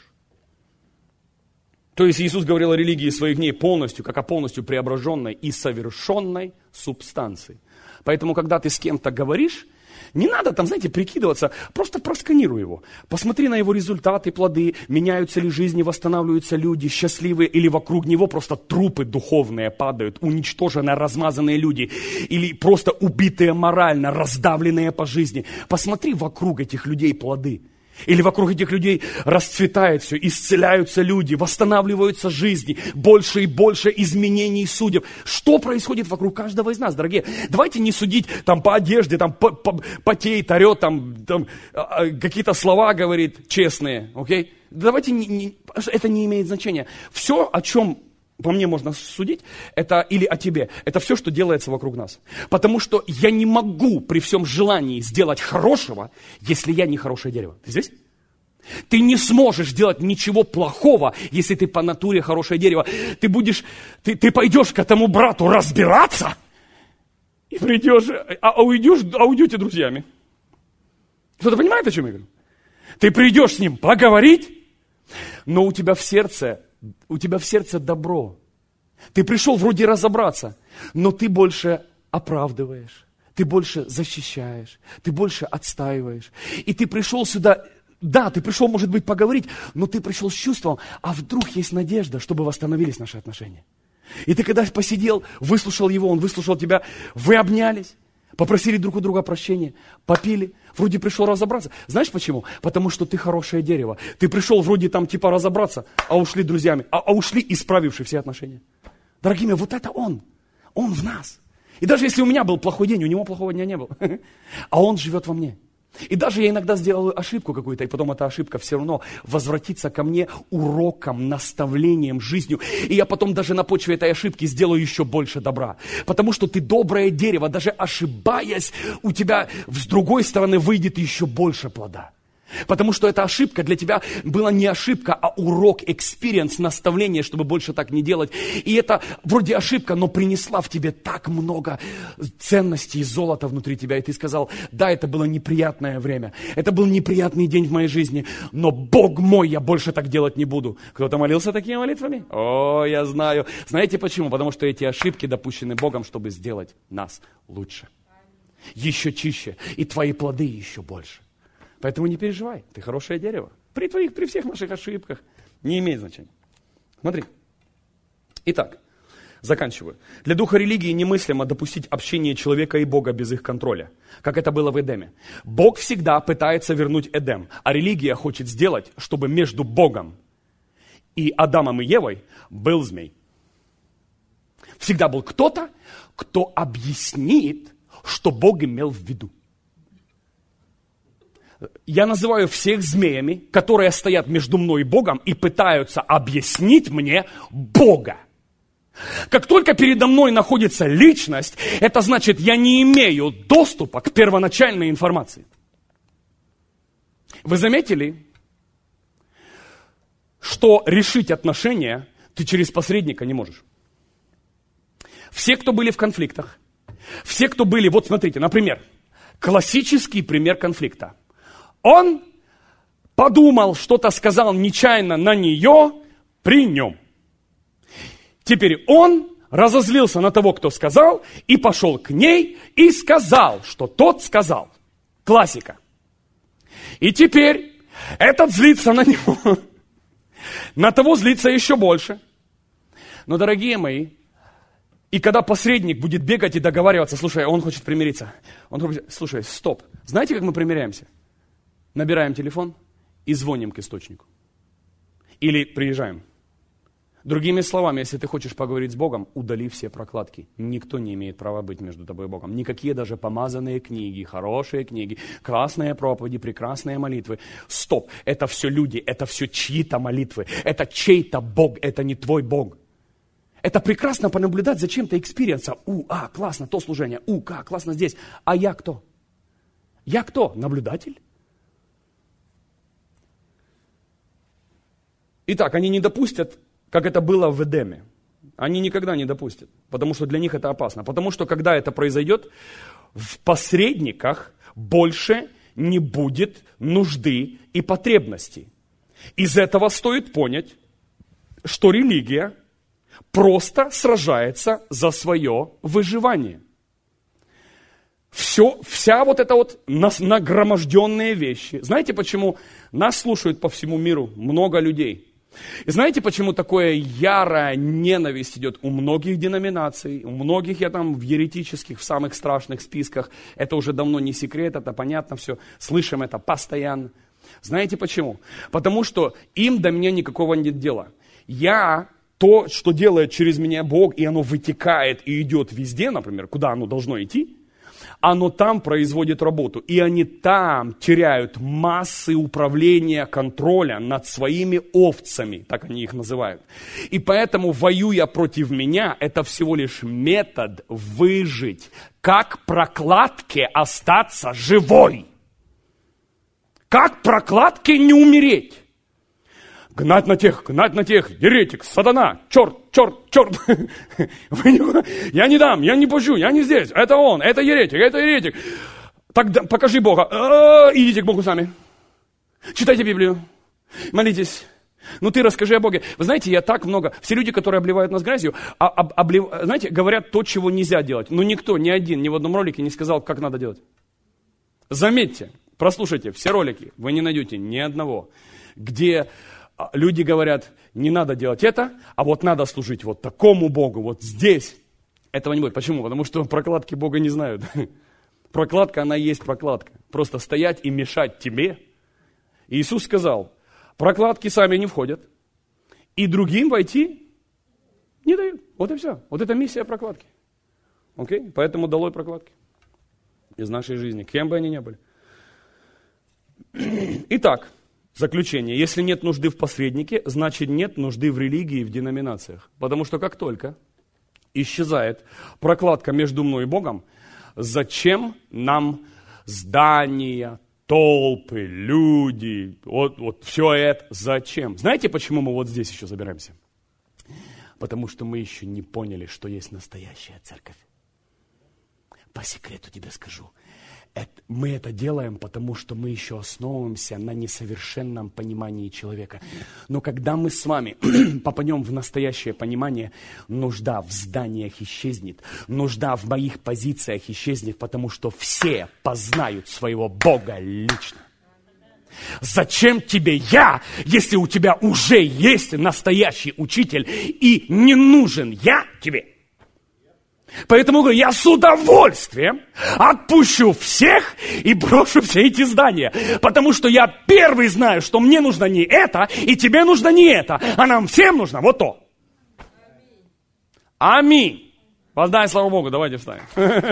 То есть Иисус говорил о религии своих дней полностью, как о полностью преображенной и совершенной субстанции. Поэтому, когда ты с кем-то говоришь, не надо там, знаете, прикидываться, просто просканируй его. Посмотри на его результаты, плоды, меняются ли жизни, восстанавливаются люди, счастливые, или вокруг него просто трупы духовные падают, уничтоженные, размазанные люди, или просто убитые морально, раздавленные по жизни. Посмотри вокруг этих людей плоды. Или вокруг этих людей расцветает все, исцеляются люди, восстанавливаются жизни, больше и больше изменений судеб. Что происходит вокруг каждого из нас, дорогие? Давайте не судить там по одежде, там по, по, потеет, орет, там, там какие-то слова говорит честные, окей? Давайте, не, не, это не имеет значения. Все, о чем по мне можно судить, это или о тебе, это все, что делается вокруг нас. Потому что я не могу при всем желании сделать хорошего, если я не хорошее дерево. Ты здесь? Ты не сможешь делать ничего плохого, если ты по натуре хорошее дерево. Ты будешь, ты, ты пойдешь к этому брату разбираться, и придешь, а, а уйдешь, а уйдете друзьями. Кто-то понимает, о чем я говорю? Ты придешь с ним поговорить, но у тебя в сердце У тебя в сердце добро. Ты пришел вроде разобраться, но ты больше оправдываешь, ты больше защищаешь, ты больше отстаиваешь. И ты пришел сюда, да, ты пришел, может быть, поговорить, но ты пришел с чувством, а вдруг есть надежда, чтобы восстановились наши отношения. И ты когда посидел, выслушал его, он выслушал тебя, вы обнялись, попросили друг у друга прощения, попили, вроде пришел разобраться. Знаешь почему? Потому что ты хорошее дерево. Ты пришел вроде там типа разобраться, а ушли друзьями, а, а ушли исправившие все отношения. Дорогие мои, вот это он. Он в нас. И даже если у меня был плохой день, у него плохого дня не было. А он живет во мне. И даже я иногда сделаю ошибку какую-то, и потом эта ошибка все равно возвратится ко мне уроком, наставлением, жизнью. И я потом даже на почве этой ошибки сделаю еще больше добра. Потому что ты доброе дерево, даже ошибаясь, у тебя с другой стороны выйдет еще больше плода. Потому что эта ошибка для тебя была не ошибка, а урок, экспириенс, наставление, чтобы больше так не делать. И это вроде ошибка, но принесла в тебе так много ценностей и золота внутри тебя. И ты сказал, да, это было неприятное время, это был неприятный день в моей жизни, но Бог мой, я больше так делать не буду. Кто-то молился такими молитвами? О, я знаю. Знаете почему? Потому что эти ошибки допущены Богом, чтобы сделать нас лучше, еще чище, и твои плоды еще больше. Поэтому не переживай, ты хорошее дерево. При твоих, при всех наших ошибках не имеет значения. Смотри. Итак, заканчиваю. Для духа религии немыслимо допустить общение человека и Бога без их контроля, как это было в Эдеме. Бог всегда пытается вернуть Эдем, а религия хочет сделать, чтобы между Богом и Адамом и Евой был змей. Всегда был кто-то, кто объяснит, что Бог имел в виду. Я называю всех змеями, которые стоят между мной и Богом и пытаются объяснить мне Бога. Как только передо мной находится личность, это значит, я не имею доступа к первоначальной информации. Вы заметили, что решить отношения ты через посредника не можешь? Все, кто были в конфликтах, все, кто были, вот смотрите, например, классический пример конфликта. Он подумал, что-то сказал нечаянно на нее при нем. Теперь он разозлился на того, кто сказал, и пошел к ней и сказал, что тот сказал. Классика. И теперь этот злится на него. На того злится еще больше. Но, дорогие мои, и когда посредник будет бегать и договариваться, слушай, он хочет примириться. Он хочет, слушай, стоп. Знаете, как мы примиряемся? Набираем телефон и звоним к источнику. Или приезжаем. Другими словами, если ты хочешь поговорить с Богом, удали все прокладки. Никто не имеет права быть между тобой и Богом. Никакие даже помазанные книги, хорошие книги, классные проповеди, прекрасные молитвы. Стоп, это все люди, это все чьи-то молитвы. Это чей-то Бог, это не твой Бог. Это прекрасно понаблюдать за чем-то экспириенса. У, а, классно, то служение. У, как, классно здесь. А я кто? Я кто? Наблюдатель? Итак, они не допустят, как это было в Эдеме. Они никогда не допустят, потому что для них это опасно. Потому что когда это произойдет, в посредниках больше не будет нужды и потребностей. Из этого стоит понять, что религия просто сражается за свое выживание. Все, вся вот эта вот нагроможденные вещи. Знаете, почему нас слушают по всему миру много людей? И знаете, почему такое ярая ненависть идет у многих деноминаций, у многих, я там в еретических, в самых страшных списках, это уже давно не секрет, это понятно все, слышим это постоянно. Знаете почему? Потому что им до меня никакого нет дела. Я, то, что делает через меня Бог, и оно вытекает и идет везде, например, куда оно должно идти, оно там производит работу, и они там теряют массы управления, контроля над своими овцами, так они их называют. И поэтому, воюя против меня, это всего лишь метод выжить, как прокладке остаться живой. Как прокладке не умереть. Гнать на тех, гнать на тех, еретик, сатана, черт, черт, черт. Я не дам, я не пущу, я не здесь. Это он, это еретик, это еретик. Так покажи Бога. Идите к Богу сами. Читайте Библию, молитесь. Ну ты расскажи о Боге. Вы знаете, я так много... Все люди, которые обливают нас грязью, об, облив, знаете, говорят то, чего нельзя делать. Но никто, ни один, ни в одном ролике не сказал, как надо делать. Заметьте, прослушайте, все ролики, вы не найдете ни одного, где... Люди говорят, не надо делать это, а вот надо служить вот такому Богу, вот здесь. Этого не будет. Почему? Потому что прокладки Бога не знают. Прокладка, она и есть прокладка. Просто стоять и мешать тебе. Иисус сказал, прокладки сами не входят, и другим войти не дают. Вот и все. Вот это миссия прокладки. Окей? Поэтому долой прокладки из нашей жизни, кем бы они ни были. Итак, заключение. Если нет нужды в посреднике, значит нет нужды в религии и в деноминациях. Потому что как только исчезает прокладка между мной и Богом, зачем нам здания, толпы, люди, вот, вот все это, зачем? Знаете, почему мы вот здесь еще собираемся? Потому что мы еще не поняли, что есть настоящая церковь. По секрету тебе скажу. Это, мы это делаем, потому что мы еще основываемся на несовершенном понимании человека. Но когда мы с вами попадем в настоящее понимание, нужда в зданиях исчезнет, нужда в моих позициях исчезнет, потому что все познают своего Бога лично. Зачем тебе я, если у тебя уже есть настоящий учитель и не нужен я тебе? Поэтому говорю, я с удовольствием отпущу всех и брошу все эти здания. Потому что я первый знаю, что мне нужно не это, и тебе нужно не это, а нам всем нужно вот то. Аминь. Воздай слава Богу, давайте встанем.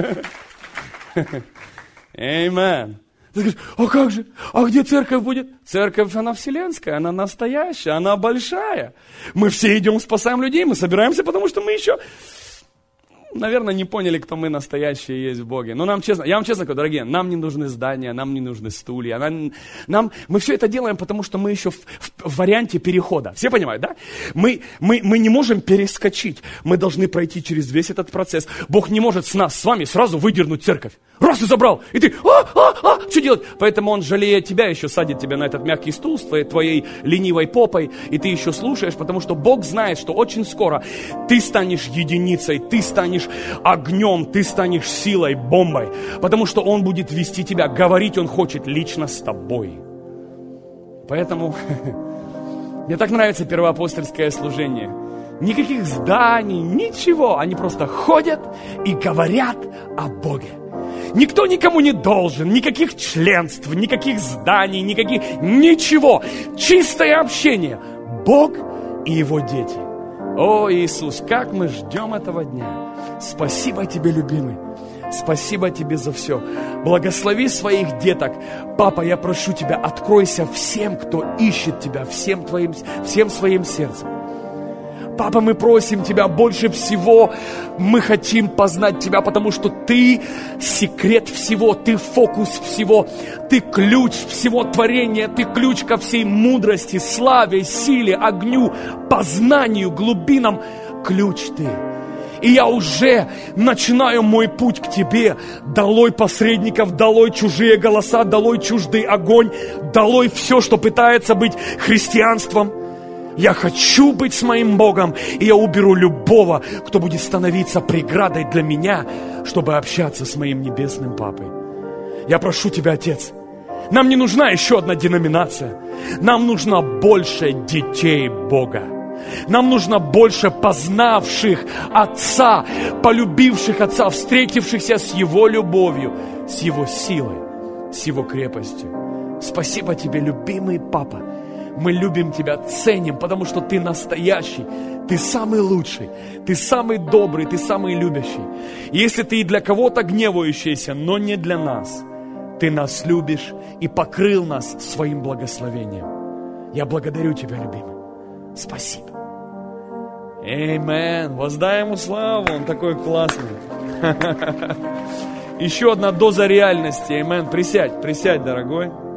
Аминь. Ты скажешь, а как же? А где церковь будет? Церковь, она вселенская, она настоящая, она большая. Мы все идем, спасаем людей, мы собираемся, потому что мы еще... Наверное, не поняли, кто мы настоящие есть в Боге. Но нам честно, я вам честно говорю, дорогие, нам не нужны здания, нам не нужны стулья. Нам, нам, мы все это делаем, потому что мы еще в, в, в варианте перехода. Все понимают, да? Мы, мы, мы не можем перескочить. Мы должны пройти через весь этот процесс. Бог не может с нас, с вами сразу выдернуть церковь. Раз и забрал. И ты, а, а, а, что делать? Поэтому Он, жалея тебя, еще садит тебя на этот мягкий стул с твоей, твоей ленивой попой. И ты еще слушаешь, потому что Бог знает, что очень скоро ты станешь единицей, ты станешь огнем, ты станешь силой, бомбой, потому что Он будет вести тебя, говорить Он хочет лично с тобой. Поэтому мне так нравится первоапостольское служение. Никаких зданий, ничего, они просто ходят и говорят о Боге. Никто никому не должен, никаких членств, никаких зданий, никаких, ничего. Чистое общение. Бог и Его дети. О, Иисус, как мы ждем этого дня. Спасибо Тебе, любимый. Спасибо Тебе за все. Благослови своих деток. Папа, я прошу Тебя, откройся всем, кто ищет Тебя, всем, твоим, всем своим сердцем. Папа, мы просим Тебя больше всего. Мы хотим познать Тебя, потому что Ты секрет всего, Ты фокус всего, Ты ключ всего творения, Ты ключ ко всей мудрости, славе, силе, огню, познанию, глубинам. Ключ Ты. И я уже начинаю мой путь к Тебе. Долой посредников, долой чужие голоса, долой чуждый огонь, долой все, что пытается быть христианством. Я хочу быть с моим Богом, и я уберу любого, кто будет становиться преградой для меня, чтобы общаться с моим небесным Папой. Я прошу Тебя, Отец, нам не нужна еще одна деноминация. Нам нужно больше детей Бога. Нам нужно больше познавших Отца, полюбивших Отца, встретившихся с Его любовью, с Его силой, с Его крепостью. Спасибо Тебе, любимый Папа. Мы любим Тебя, ценим, потому что Ты настоящий, Ты самый лучший, Ты самый добрый, Ты самый любящий. Если Ты и для кого-то гневающийся, но не для нас, Ты нас любишь и покрыл нас своим благословением. Я благодарю Тебя, любимый. Спасибо. Аминь. Воздай Ему славу, Он такой классный. Еще одна доза реальности. Аминь. Присядь, присядь, дорогой.